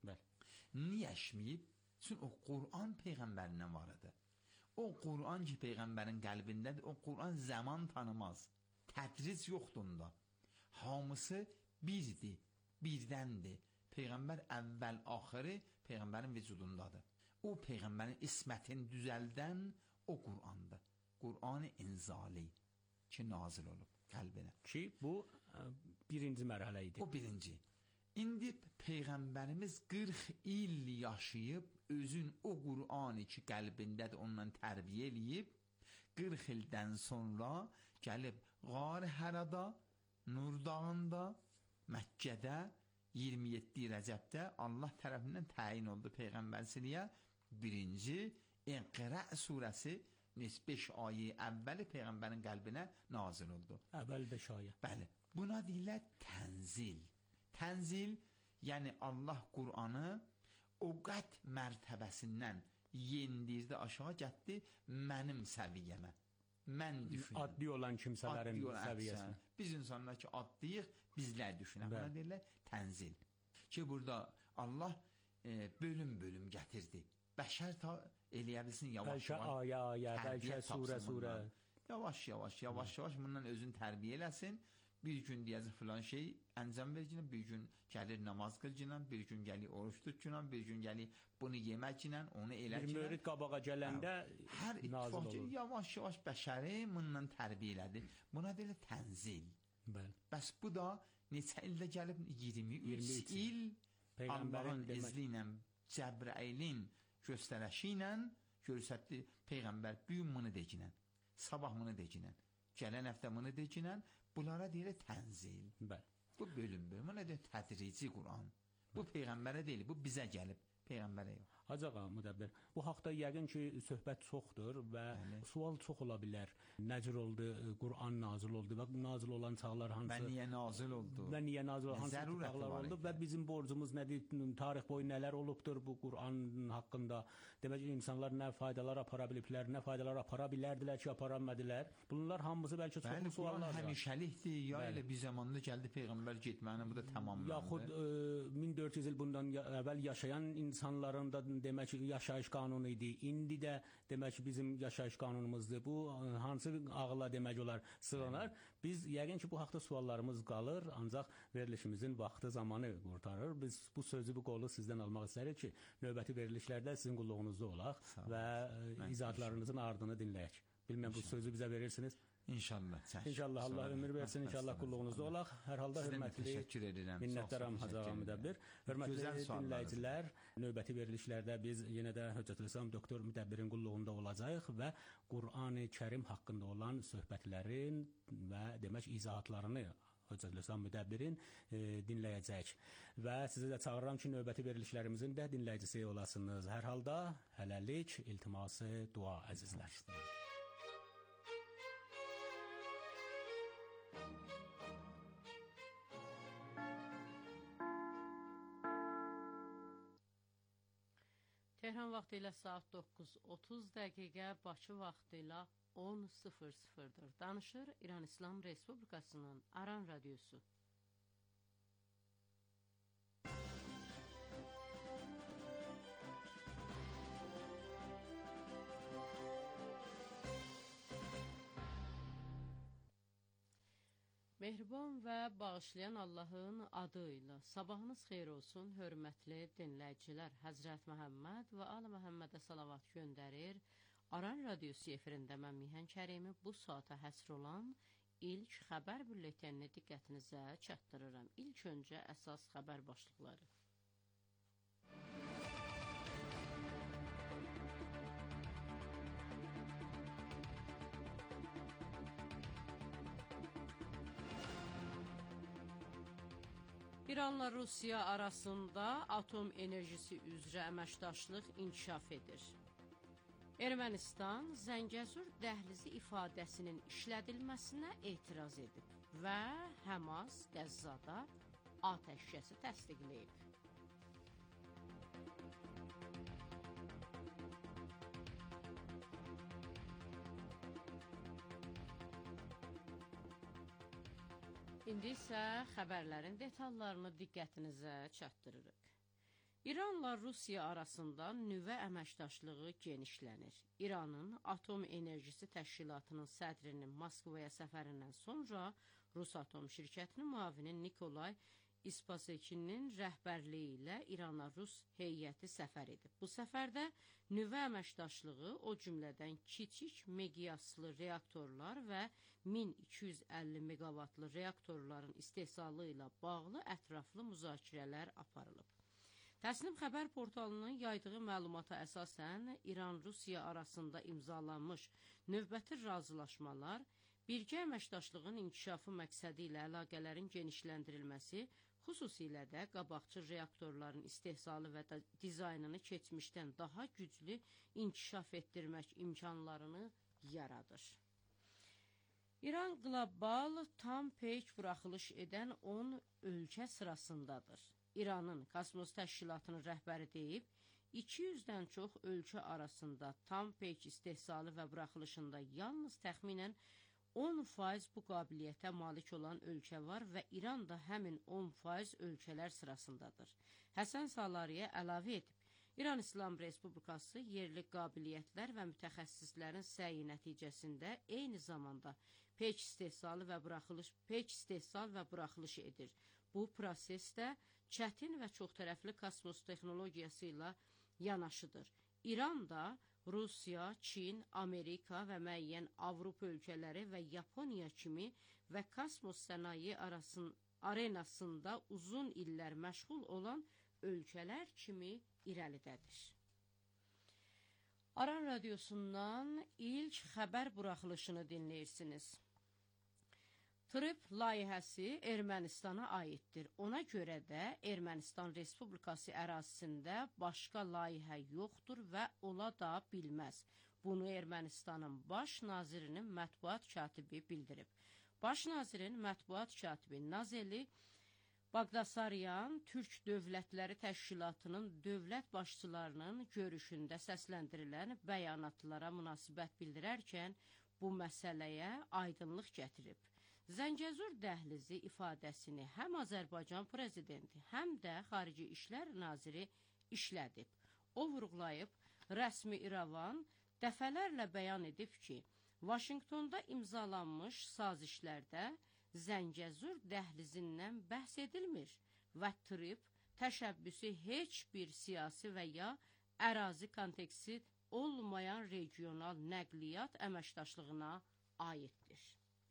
Niyə içməyib? Çünki o Quran peyğəmbərindən var idi. O Quran ki peyğəmbərin qəlbindədir, o Quran zaman tanımaz. Tədric yoxdur onda. Hamısı birdir, birdəndir. Peyğəmbər əvvəl, axırı peyğəmbərin vücudundadır. O peyğəmbərin ismətini düzəldən o Qurandır. Quran-ı inzali ki nazil olub qəlbinə. Ki bu birinci mərhələ idi. O birinci. İndi peyğəmbərimiz qırx il yaşayıb, özün o Qur'anı ki qəlbindədir ondan tərbiyə eləyib, qırx ildən sonra gəlib Qar Hərada, Nur dağında, Məkkədə, iyirmi yeddi Rəcəbdə Allah tərəfindən təyin oldu peyğəmbərçiliyə. Birinci İqra surəsi beş ayə əvvəli peyğəmbərin qəlbinə nazil oldu. Əvvəl beş ayə. Bəli. Buna deyirlər tənzil. Tənzil, yəni Allah Qur'anı o qət mərtəbəsindən yendirdi, aşağı gətdi mənim səviyyəmə. Mən düşünəm. Addi olan kimsələrin səviyyəsinə. Biz insanlar ki addıyıq, bizlər düşünəm. Buna deyirlər tənzil. Ki burada Allah e, bölüm-bölüm gətirdi. Bəşər ta eləyə bilsin yavaş-yavaş. Bəlkə ayə, ayə, bəlkə surə, surə. Yavaş-yavaş, yavaş-yavaş bundan özün tərbiyə eləsin. Bir gün deyəcək filan şey əncam verəcəklə, bir gün gəlir namaz qılcınla, bir gün gəlir oruç tutcunla, bir gün gəlir bunu yeməklə, onu eləklə. Bir mürid qabağa gələndə hər ittifaq ki, yavaş-yavaş bəşəri bununla tərbiyə elədi. Buna deyilir tənzil. Bəli. Bəs bu da neçə ildə gəlib? iyirmi üç il Allahın izni ilə, Cəbrailin göstərəşi ilə göstərdi. Peyğəmbər bu gün bunu decinən, sabah bunu decinən, gələn həftə bunu decinən. Bunlara deyilir tənzil. Bəli. Bu bölüm bölüm. Buna deyilir tədrici Quran. Bu Peyğəmbərə deyil, bu bizə gəlib. Peyğəmbərə yox. Hacı ağa, müdəbbir, bu haqda yəqin ki, söhbət çoxdur və Bəli. Sual çox ola bilər. Nəcür oldu, Quran nazil oldu və nazil olan çağlar hansı? Və niyə nazil oldu? Və niyə nazil oldu? Hansı çağlar oldu? Və bizim borcumuz nədir? Tarix boyu nələr olubdur bu Quran haqqında? Demək ki, insanlar nə faydalar apara biliblər, nə faydalar apara bilərdilər ki, apara bilmədilər. Bunlar hamısı bəlkə çoxlu suallar var. Bəli, həmişəlikdir. Ya elə bir zamanda gəldi Peyğəmbər getməyini, bu da tamamlandı. Yaxud e, min dörd yüz il bundan əvvəl yaşayan insanların da demək ki, yaşayış qanunu idi. İndi də demək ki, bizim yaşayış qanunumuzdur. Bu hansı ağıla demək olar sığınar. Biz yəqin ki, bu haqda suallarımız qalır, ancaq verilişimizin vaxtı zamanı qurtarır. Biz bu sözü, bu qolu sizdən almaq istərik ki, növbəti verilişlərdə sizin qulluğunuzda olaq və izahatlarınızın ardını dinləyək. Bilməm, bu sözü bizə verirsiniz. İnşallah. İnşallah Allah ömür versin, inşallah qulluğunuzda olaq. Hər halda hörmətli, minnətdaram Hacı ağa müdəbbir. Hörmətli dinləyicilər, növbəti verilişlərdə biz yenə də Höccətülislam doktor müdəbbirin qulluğunda olacağıq və Qur'an-ı Kərim haqqında olan söhbətlərin və demək izahatlarını Höccətülislam müdəbbirin e, dinləyəcək. Və sizə də çağırıram ki, növbəti verilişlərimizin də dinləyicisi olasınız. Hər halda hələlik iltiması dua əzizlər. Tehran vaxtı ilə saat doqquz otuz dəqiqə, Bakı vaxtı ilə on sıfır sıfırdır. Danışır İran İslam Respublikasının Aran Radiosu. Mehriban və bağışlayan Allahın adı ilə sabahınız xeyir olsun, hörmətli dinləyicilər. Həzrət Məhəmməd və Ali Məhəmmədə salavat göndərir. Aran Radiosu efirində mən Mihan Kərimi bu saata həsr olan ilk xəbər bülletenini diqqətinizə çatdırıram. İlk öncə əsas xəbər başlıqları. İranla Rusiya arasında atom enerjisi üzrə əməkdaşlıq inkişaf edir. Ermənistan Zəngəzur dəhlizi ifadəsinin işlədilməsinə etiraz edib və Həmas Qəzzada atəşkəsi təsdiqləyib. İndi isə xəbərlərin detallarını diqqətinizə çatdırırıq. İranla Rusiya arasında nüvə əməkdaşlığı genişlənir. İranın Atom Enerjisi Təşkilatının sədrinin Moskvaya səfərindən sonra Rusatom şirkətinin müavini Nikolay İspasəkinin rəhbərliyi ilə İrana Rus heyəti səfər edib. Bu səfərdə nüvə əməkdaşlığı, o cümlədən kiçik miqyaslı reaktorlar və min iki yüz əlli meqavatlı reaktorların istehsalı ilə bağlı ətraflı müzakirələr aparılıb. Təsnim xəbər portalının yaydığı məlumata əsasən İran-Rusiya arasında imzalanmış növbəti razılaşmalar, birgə əməkdaşlığın inkişafı məqsədi ilə əlaqələrin genişləndirilməsi, xüsusilə də qabaqcıl reaktorların istehsalı və dizaynını keçmişdən daha güclü inkişaf etdirmək imkanlarını yaradır. İran qlobal tam peyk buraxılış edən on ölkə sırasındadır. İranın Kosmos Təşkilatının rəhbəri deyib, iki yüzdən çox ölkə arasında tam peyk istehsalı və buraxılışında yalnız təxminən on faiz bu qabiliyyətə malik olan ölkə var və İran da həmin on faiz ölkələr sırasındadır. Həsən Salariyə əlavə edib, İran İslam Respublikası yerli qabiliyyətlər və mütəxəssislərin səyi nəticəsində eyni zamanda peyk istehsalı və buraxılış, peyk istehsal və buraxılış edir. Bu prosesdə çətin və çoxtərəfli kosmos texnologiyası ilə yanaşıdır. İran da Rusiya, Çin, Amerika və müəyyən Avropa ölkələri və Yaponiya kimi və kosmos sənaye arasın, arenasında uzun illər məşğul olan ölkələr kimi irəlidədir. Aran Radiosundan ilk xəbər buraxılışını dinləyirsiniz. TRIP layihəsi Ermənistana aiddir. Ona görə də Ermənistan Respublikası ərazisində başqa layihə yoxdur və ola da bilməz. Bunu Ermənistanın baş nazirinin mətbuat katibi bildirib. Baş nazirin mətbuat katibi Nazeli Baqdasaryan Türk Dövlətləri Təşkilatının dövlət başçılarının görüşündə səsləndirilən bəyanatlara münasibət bildirərkən bu məsələyə aydınlıq gətirib. Zəngəzur dəhlizi ifadəsini həm Azərbaycan prezidenti, həm də Xarici İşlər naziri işlədib. O vurğulayıb, rəsmi İrəvan dəfələrlə bəyan edib ki, Vaşinqtonda imzalanmış sazişlərdə Zəngəzur dəhlizindən bəhs edilmir və TRIP təşəbbüsü heç bir siyasi və ya ərazi konteksti olmayan regional nəqliyyat əməkdaşlığına aiddir.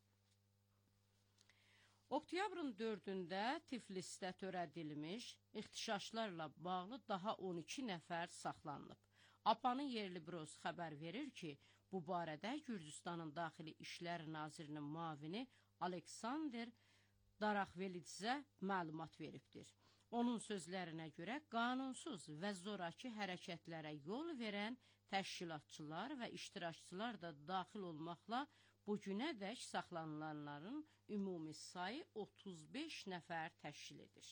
Oktyabrın dördündə Tiflisdə törədilmiş ixtişaşlarla bağlı daha on iki nəfər saxlanılıb. APA'nın yerli bürosu xəbər verir ki, bu barədə Gürcüstanın Daxili İşlər Nazirinin müavini Aleksandr Daraxvelidzə məlumat veribdir. Onun sözlərinə görə qanunsuz və zoraki hərəkətlərə yol verən təşkilatçılar və iştirakçılar da daxil olmaqla bugünədək saxlanılanların ümumi sayı otuz beş nəfər təşkil edir.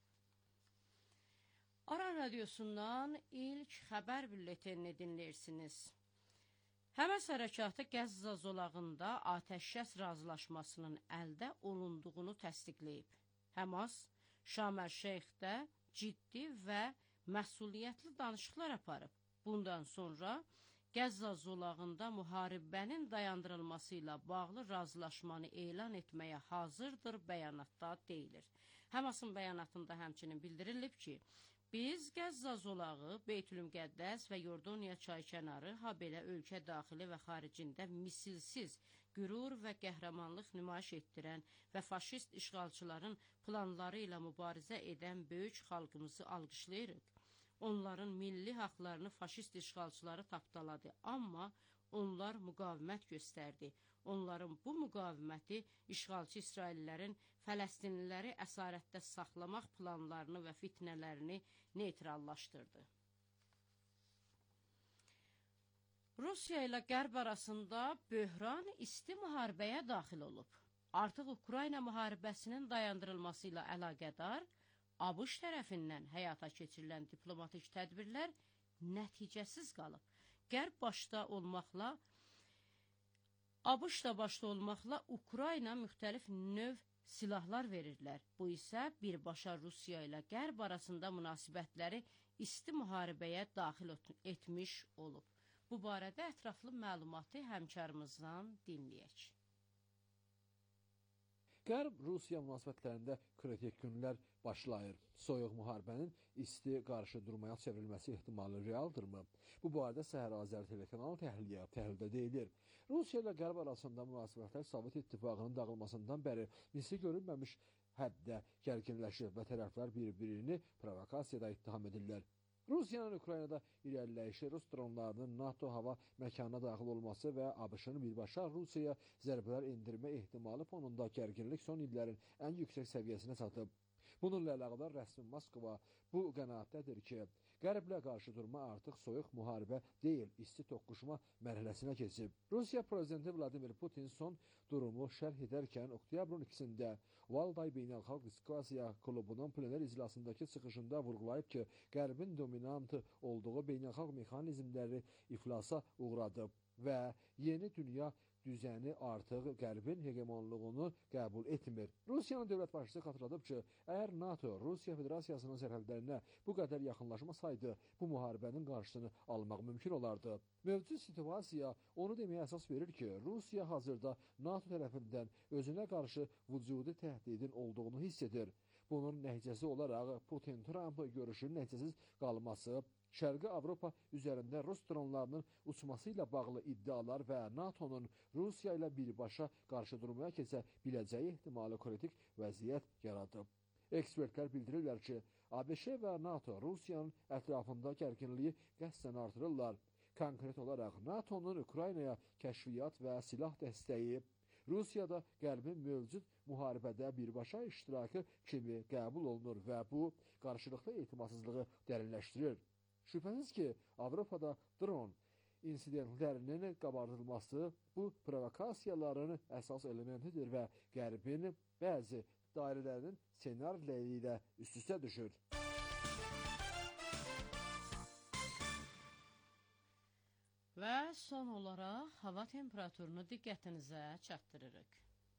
Aran Radiosundan ilk xəbər bülletenini dinləyirsiniz. Həməs hərəkatı Qəzza zolağında atəşkəs razılaşmasının əldə olunduğunu təsdiqləyib. Həmas, Şam-əl-Şeyxdə ciddi və məsuliyyətli danışıqlar aparıb. Bundan sonra Qəzza zolağında müharibənin dayandırılması ilə bağlı razılaşmanı elan etməyə hazırdır bəyanatda deyilir. Həmasın bəyanatında həmçinin bildirilib ki, biz Qəzza zolağı, Beytülmüqəddəs və Yordaniya çaykənarı, ha belə ölkə daxili və xaricində misilsiz, qürur və qəhrəmanlıq nümayiş etdirən və faşist işğalçıların planları ilə mübarizə edən böyük xalqımızı alqışlayırıq. Onların milli haqlarını faşist işğalçıları tapdaladı, amma onlar müqavimət göstərdi. Onların bu müqaviməti işğalçı İsraillilərin Fələstinliləri əsarətdə saxlamaq planlarını və fitnələrini neytrallaşdırdı. Rusiya ilə Qərb arasında böhran isti müharibəyə daxil olub. Artıq Ukrayna müharibəsinin dayandırılması ilə əlaqədar ABŞ tərəfindən həyata keçirilən diplomatik tədbirlər nəticəsiz qalıb. Qərb başda olmaqla, ABŞ da başda olmaqla Ukrayna müxtəlif növ silahlar verirlər. Bu isə birbaşa Rusiya ilə Qərb arasında münasibətləri isti müharibəyə daxil etmiş olub. Bu barədə ətraflı məlumatı həmkarımızdan dinləyək. Qərb-Rusiya münasibətlərində kritik günlər başlayır. Soyuq müharibənin isti qarşı durmaya çevrilməsi ehtimalı realdırmı? Bu barədə Səhər Azər telekanalı təhliliyə təhlildə deyilir. Rusiya ilə Qərb arasında münasibətlər Sovet İttifaqının dağılmasından bəri misli görülməmiş həddə gərginləşir və tərəflər bir-birini provokasiyada ittiham edirlər. Rusiyanın Ukraynada irəliləyişi, Rus dronlarının NATO hava məkanına daxil olması və ABŞ-ın birbaşa Rusiyaya zərbələr endirmə ehtimalı fonunda gərginlik son illərin ən yüksək səviyyəsinə çatıb. Bununla əlaqədar rəsmi Moskva bu qənaətdədir ki, Qərblə qarşı durma artıq soyuq müharibə deyil, isti toqquşma mərhələsinə keçib. Rusiya prezidenti Vladimir Putin son durumu şərh edərkən oktyabrın ikisində Valday Beynəlxalq Diskussiya klubunun plener iclasındakı çıxışında vurğulayıb ki, Qərbin dominant olduğu beynəlxalq mexanizmləri iflasa uğradıb. və yeni dünya düzəni artıq Qərbin hegemonluğunu qəbul etmir. Rusiyanın dövlət başçısı xatırladıb ki, əgər NATO Rusiya Federasiyasının sərhədlərinə bu qədər yaxınlaşmasaydı, bu müharibənin qarşısını almaq mümkün olardı. Mövcud situasiya onu deməyə əsas verir ki, Rusiya hazırda NATO tərəfindən özünə qarşı vücudi təhdidin olduğunu hiss edir. Bunun nəticəsi olaraq Putin-Trump görüşünün nəticəsiz qalması, Şərqi Avropa üzərində Rus dronlarının uçması ilə bağlı iddialar və NATO'nun Rusiya ilə birbaşa qarşı durmaya keçə biləcəyi ehtimalı kritik vəziyyət yaradıb. Ekspertlər bildirirlər ki, ABŞ və NATO Rusiyanın ətrafında gərginliyi qəsdən artırırlar. Konkret olaraq NATO'nun Ukraynaya kəşfiyyat və silah dəstəyi, Rusiyada Qərbin mövcud müharibədə birbaşa iştirakı kimi qəbul olunur və bu, qarşılıqlı etimadsızlığı dərinləşdirir. Şübhəsiz ki, Avropada dron insidentlərinin qabardılması bu provokasiyaların əsas elementidir və Qərbin bəzi dairələrinin ssenariləri ilə üst-üstə düşür. Və son olaraq hava temperaturunu diqqətinizə çatdırırıq.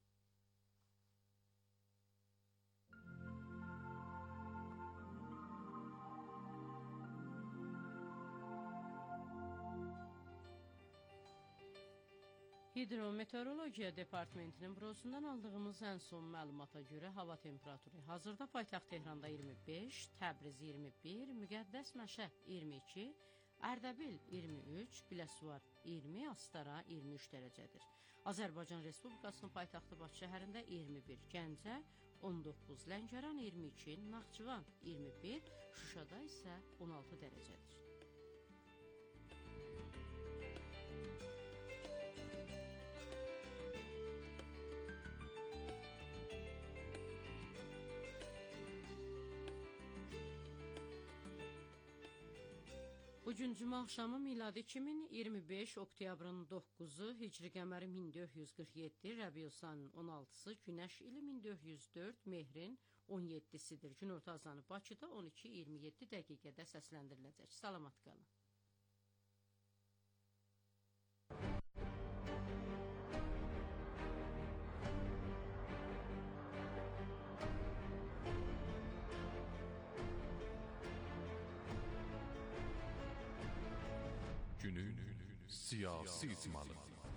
Hidrometeorologiya Departamentinin bürosundan aldığımız ən son məlumata görə hava temperaturu hazırda paytaxt Tehranda iyirmi beş, Təbriz iyirmi bir, Müqəddəs Məşəd iyirmi iki, Ərdəbil iyirmi üç, Biləsuvar iyirmi, Astara iyirmi üç dərəcədir. Azərbaycan Respublikasının paytaxtı Bakı şəhərində iyirmi bir, Gəncə on doqquz, Lənkəran iyirmi iki, Naxçıvan iyirmi bir, Şuşada isə on altı dərəcədir. Bugün cümə axşamı miladi iki min iyirmi beş, oktyabrın doqquzu, hicri qəməri min dörd yüz qırx yeddi, Rəbiusanın on altısı, Günəş ili min dörd yüz dörd, Mehrin on yeddisidir. Günorta azanı Bakıda on iki iyirmi yeddi dəqiqədə səsləndiriləcək. Salamat qalın. Günün siyasi icmalı.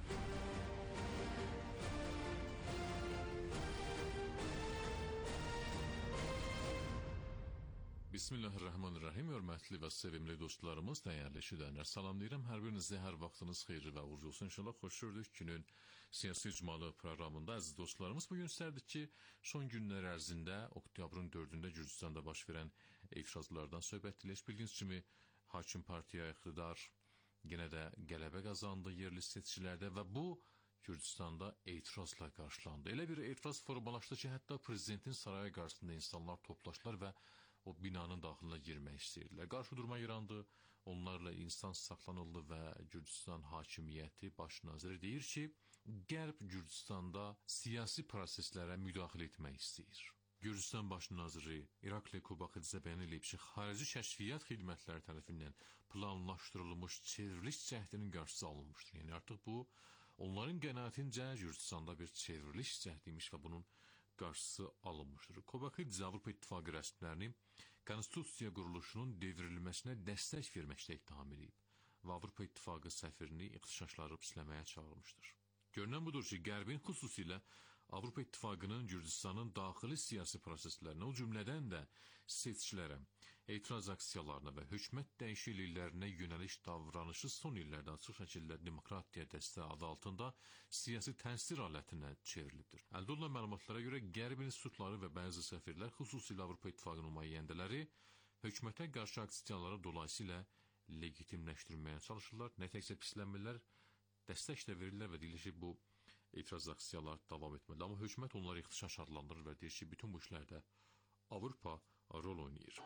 Bismillahirrahmanirrahim. Hörmətli və sevimli dostlarımız, dəyərli eşidənlər, salamlayıram. Hər birinizə hər vaxtınız xeyirli və uğurlu olsun. İnşallah xoş gördük günün siyasi icmalı proqramında. Əziz dostlarımız, bugün istərdik ki, son günlər ərzində oktyabrın dördündə Gürcüstanda baş verən etirazlardan söhbət edilir. Bildiyiniz kimi, hakim partiya iqtidar yenə də qələbə qazandı yerli seçkilərdə və bu Gürcüstanda etirazla qarşılandı. Elə bir etiraz formalaşdı ki, hətta prezidentin sarayı qarşısında insanlar toplaşdılar və o binanın daxilinə girmək istəyirdilər. Qarşı durma yarandı, onlarla insan saxlanıldı və Gürcüstan hakimiyyəti baş naziri deyir ki, Qərb Gürcüstanda siyasi proseslərə müdaxilə etmək istəyir. Gürcüstan baş naziri İrakli Kubaxidze bəyan edib ki, xarici kəşfiyyat xidmətləri tərəfindən planlaşdırılmış çevriliş cəhdinin qarşısı alınmışdır. Yəni artıq bu, onların qənaətincə Gürcüstanda bir çevriliş cəhdiymiş və bunun qarşısı alınmışdır. Kubaxidze Avropa İttifaqı rəsmilərini konstitusiya quruluşunun devrilməsinə dəstək verməkdə ittiham edib və Avropa İttifaqı səfirini ixtişaşları pisləməyə çağırmışdır. Görünən budur ki, Qərbin xüsusilə Avropa İttifaqının Gürcüstanın daxili siyasi proseslərinə, o cümlədən də seçkilərə, etiraz aksiyalarına və hökumət dəyişikliklərinə yönəliş davranışı son illərdə açıq şəkildə demokratiya dəstəyi adı altında siyasi təsir alətinə çevrilibdir. Əldə olunan məlumatlara görə Qərb institutları və bəzi səfirlər, xüsusilə Avropa İttifaqı nümayəndələri hökumətə qarşı aksiyaları dolayısıyla legitimləşdirməyə çalışırlar. Nə təkcə pislənmirlər, dəstək də verirlər və deyilir ki, bu etiraz aksiyalar davam etməli. Amma hökumət onları ixtişaş adlandırır və deyir ki, bütün bu işlərdə Avropa rol oynayır.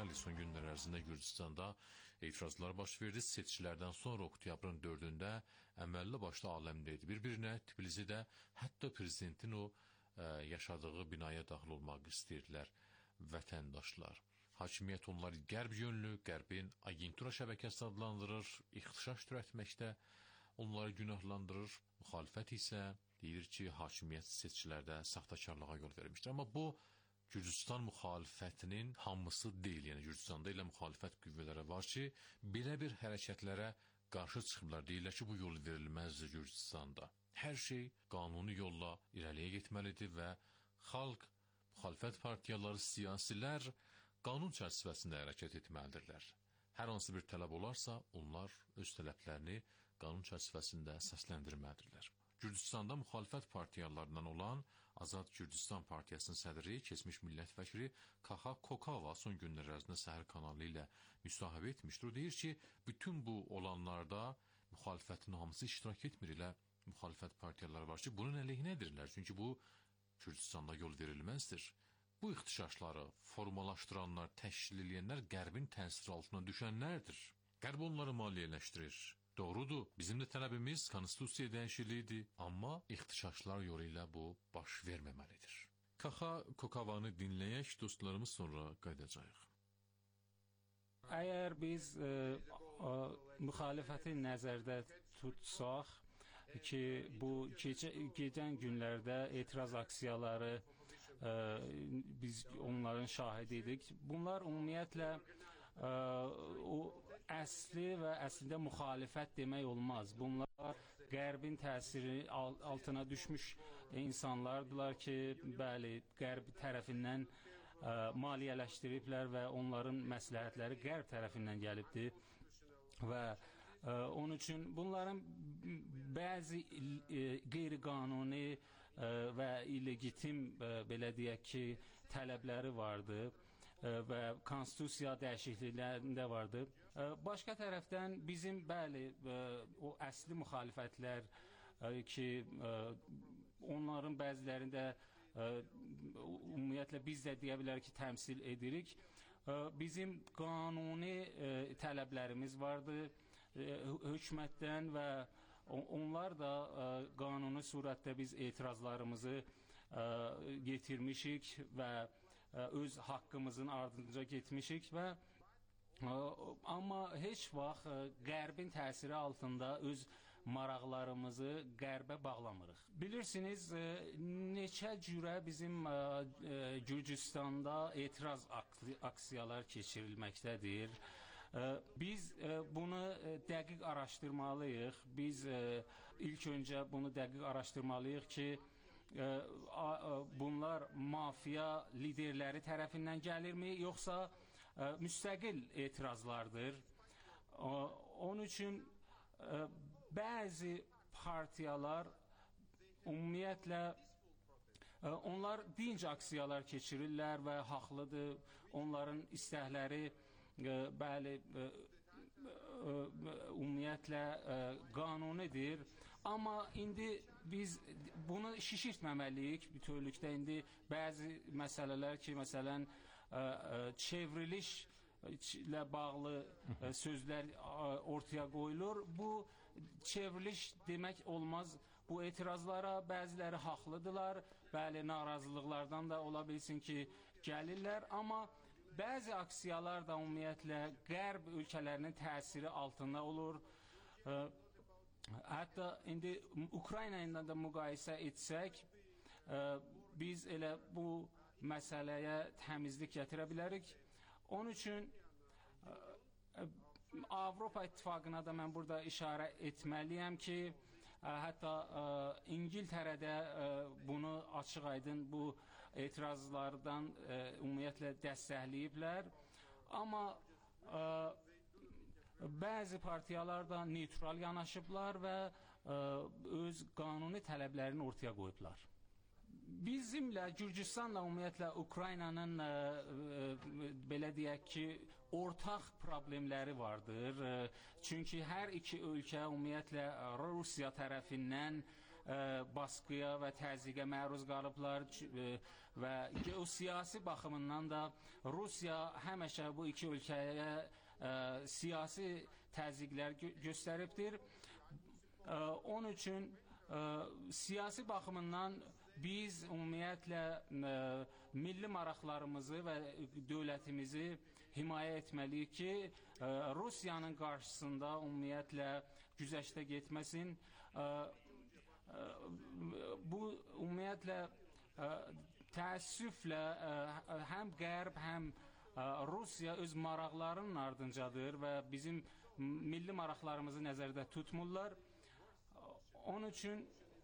Bəli, son günlər ərzində Gürcüstanda etirazlar baş verdi. Seçkilərdən sonra oktyabrın dördündə əməlli başlı aləmdə idi. Bir-birinə Tbilizidə hətta prezidentin o ə, yaşadığı binaya daxil olmaq istəyirdilər vətəndaşlar. Hakimiyyət onları qərb yönlü, qərbin agentura şəbəkəsi adlandırır, ixtişaş törətməkdə onları günahlandırır. Müxalifət isə deyir ki, hakimiyyət seçkilərdə saxtakarlığa yol vermişdir. Amma bu Gürcüstan müxalifətinin hamısı deyil. Yəni Gürcüstanda elə müxalifət qüvvələri var ki, belə bir hərəkətlərə qarşı çıxıblar. Deyirlər ki, bu yol verilməzdir Gürcüstanda. Hər şey qanuni yolla irəliyə getməlidir və xalq, müxalifət partiyaları, siyasilər qanun çərçivəsində hərəkət etməlidirlər. Hər hansı bir tələb olarsa, onlar öz tələblərini qanun çərçivəsində səsləndirməlidirlər. Gürcüstanda müxalifət partiyalarından olan Azad Gürcüstan Partiyasının sədri, keçmiş millət vəkili Kaxa Kokava son günlər ərzində Səhər kanalı ilə müsahibə etmişdir. O deyir ki, bütün bu olanlarda müxalifətin hamısı iştirak etmir. Elə müxalifət partiyaları var ki, bunun əleyhinədirlər. Çünki bu Gürcüstanda yol verilməzdir. Bu ixtişaşları formalaşdıranlar, təşkil edənlər qərbin təsiri altına düşənlərdir. Qərb onları maliyyələşdirir. Doğrudur, bizim də tələbimiz konstitusiya dəyişikliyidir, amma ixtişaşlar yolu ilə bu baş verməməlidir. Kaxa Kokavanı dinləyək, dostlarımız sonra qayıdacağıq. Əgər biz e, e, müxalifəti nəzərdə tutsaq ki, bu gecə, gedən günlərdə etiraz aksiyaları e, biz onların şahididik. Bunlar ümumiyyətlə e, o əsli və əslində müxalifət demək olmaz. Bunlar qərbin təsiri altına düşmüş insanlardılar ki, bəli, qərb tərəfindən ə, maliyyələşdiriblər və onların məsləhətləri qərb tərəfindən gəlibdir. Və ə, onun üçün bunların bəzi ə, qeyri-qanuni ə, və illegitim ə, belə deyək ki, tələbləri vardı və konstitusiya dəyişikliklərində vardı. Başqa tərəfdən bizim bəli o əsli müxalifətlər ki, onların bəzilərində ümumiyyətlə biz də deyə bilər ki, təmsil edirik. Bizim qanuni tələblərimiz vardı hökumətdən və onlar da qanuni surətdə biz etirazlarımızı getirmişik və öz haqqımızın ardınca getmişik və amma heç vaxt qərbin təsiri altında öz maraqlarımızı qərbə bağlamırıq. Bilirsiniz, neçə cürə bizim Gürcüstanda etiraz aksiyalar keçirilməkdədir. Biz bunu dəqiq araşdırmalıyıq. Biz ilk öncə bunu dəqiq araşdırmalıyıq ki, bunlar mafiya liderləri tərəfindən gəlirmi, yoxsa müstəqil etirazlardır. Onun üçün bəzi partiyalar ümumiyyətlə onlar dinc aksiyalar keçirirlər və haqlıdır. Onların istəkləri bəli ümumiyyətlə qanunidir. Amma indi biz bunu şişirtməməliyik bütövlükdə. İndi bəzi məsələlər ki, məsələn, çevrilişlə bağlı sözlər ortaya qoyulur. Bu çevriliş demək olmaz. Bu etirazlara bəziləri haqlıdırlar. Bəli, narazılıqlardan da ola bilsin ki, gəlirlər. Amma bəzi aksiyalar da ümumiyyətlə qərb ölkələrinin təsiri altında olur. Hətta indi Ukrayna ilə də müqayisə etsək, biz elə bu məsələyə təmizlik gətirə bilərik. Onun üçün Avropa İttifaqına da mən burada işarə etməliyəm ki, hətta İngiltərədə bunu açıq-aydın bu etirazlardan ümumiyyətlə dəstəkləyiblər. Amma bəzi partiyalar da neytral yanaşıblar və öz qanuni tələblərini ortaya qoyublar. Bizimlə, Gürcüstanla ümumiyyətlə Ukraynanın belə deyək ki, ortaq problemləri vardır. Çünki hər iki ölkə ümumiyyətlə Rusiya tərəfindən baskıya və təzyiqə məruz qalıblar və geosiyasi baxımından da Rusiya həmişə bu iki ölkəyə siyasi təzyiqlər göstəribdir. Onun üçün siyasi baxımından biz ümumiyyətlə milli maraqlarımızı və dövlətimizi himayə etməliyik ki, Rusiyanın qarşısında ümumiyyətlə güzəştə getməsin. Bu ümumiyyətlə təəssüflə həm Qərb, həm Rusiya öz maraqlarının ardıncadır və bizim milli maraqlarımızı nəzərdə tutmurlar. Onun üçün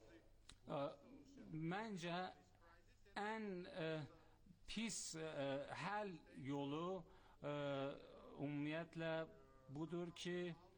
məncə ən pis həll yolu ümumiyyətlə budur ki,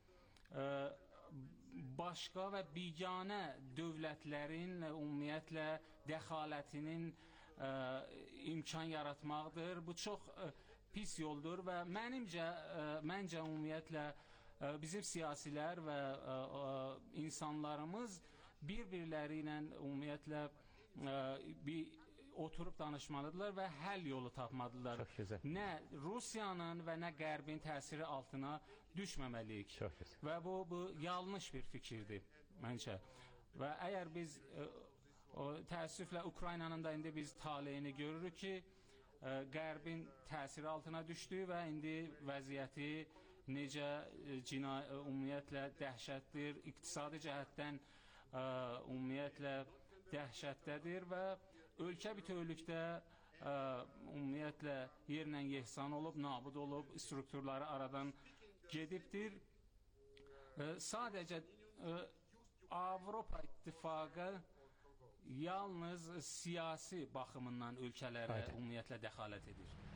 başqa və biganə dövlətlərin ümumiyyətlə dəxalətinin imkan yaratmaqdır. Bu çox pis yoldur və mənimcə, məncə ümumiyyətlə bizim siyasilər və insanlarımız bir-birləri ilə ümumiyyətlə bir oturub danışmalıdırlar və həll yolu tapmalıdırlar. Nə Rusiyanın və nə Qərbin təsiri altına düşməməliyik. Və bu, bu yanlış bir fikirdir məncə. Və əgər biz təəssüflə Ukraynanın da indi biz taleyini görürük ki, Qərbin təsiri altına düşdü və indi vəziyyəti necə cina, ümumiyyətlə dəhşətdir, iqtisadi cəhətdən ümumiyyətlə dəhşətdədir və ölkə bütövlükdə ümumiyyətlə yerlə yehsan olub, nabud olub, strukturları aradan gedibdir. Sadəcə Avropa İttifaqı yalnız siyasi baxımından ölkələrə ümumiyyətlə dəxalət edir.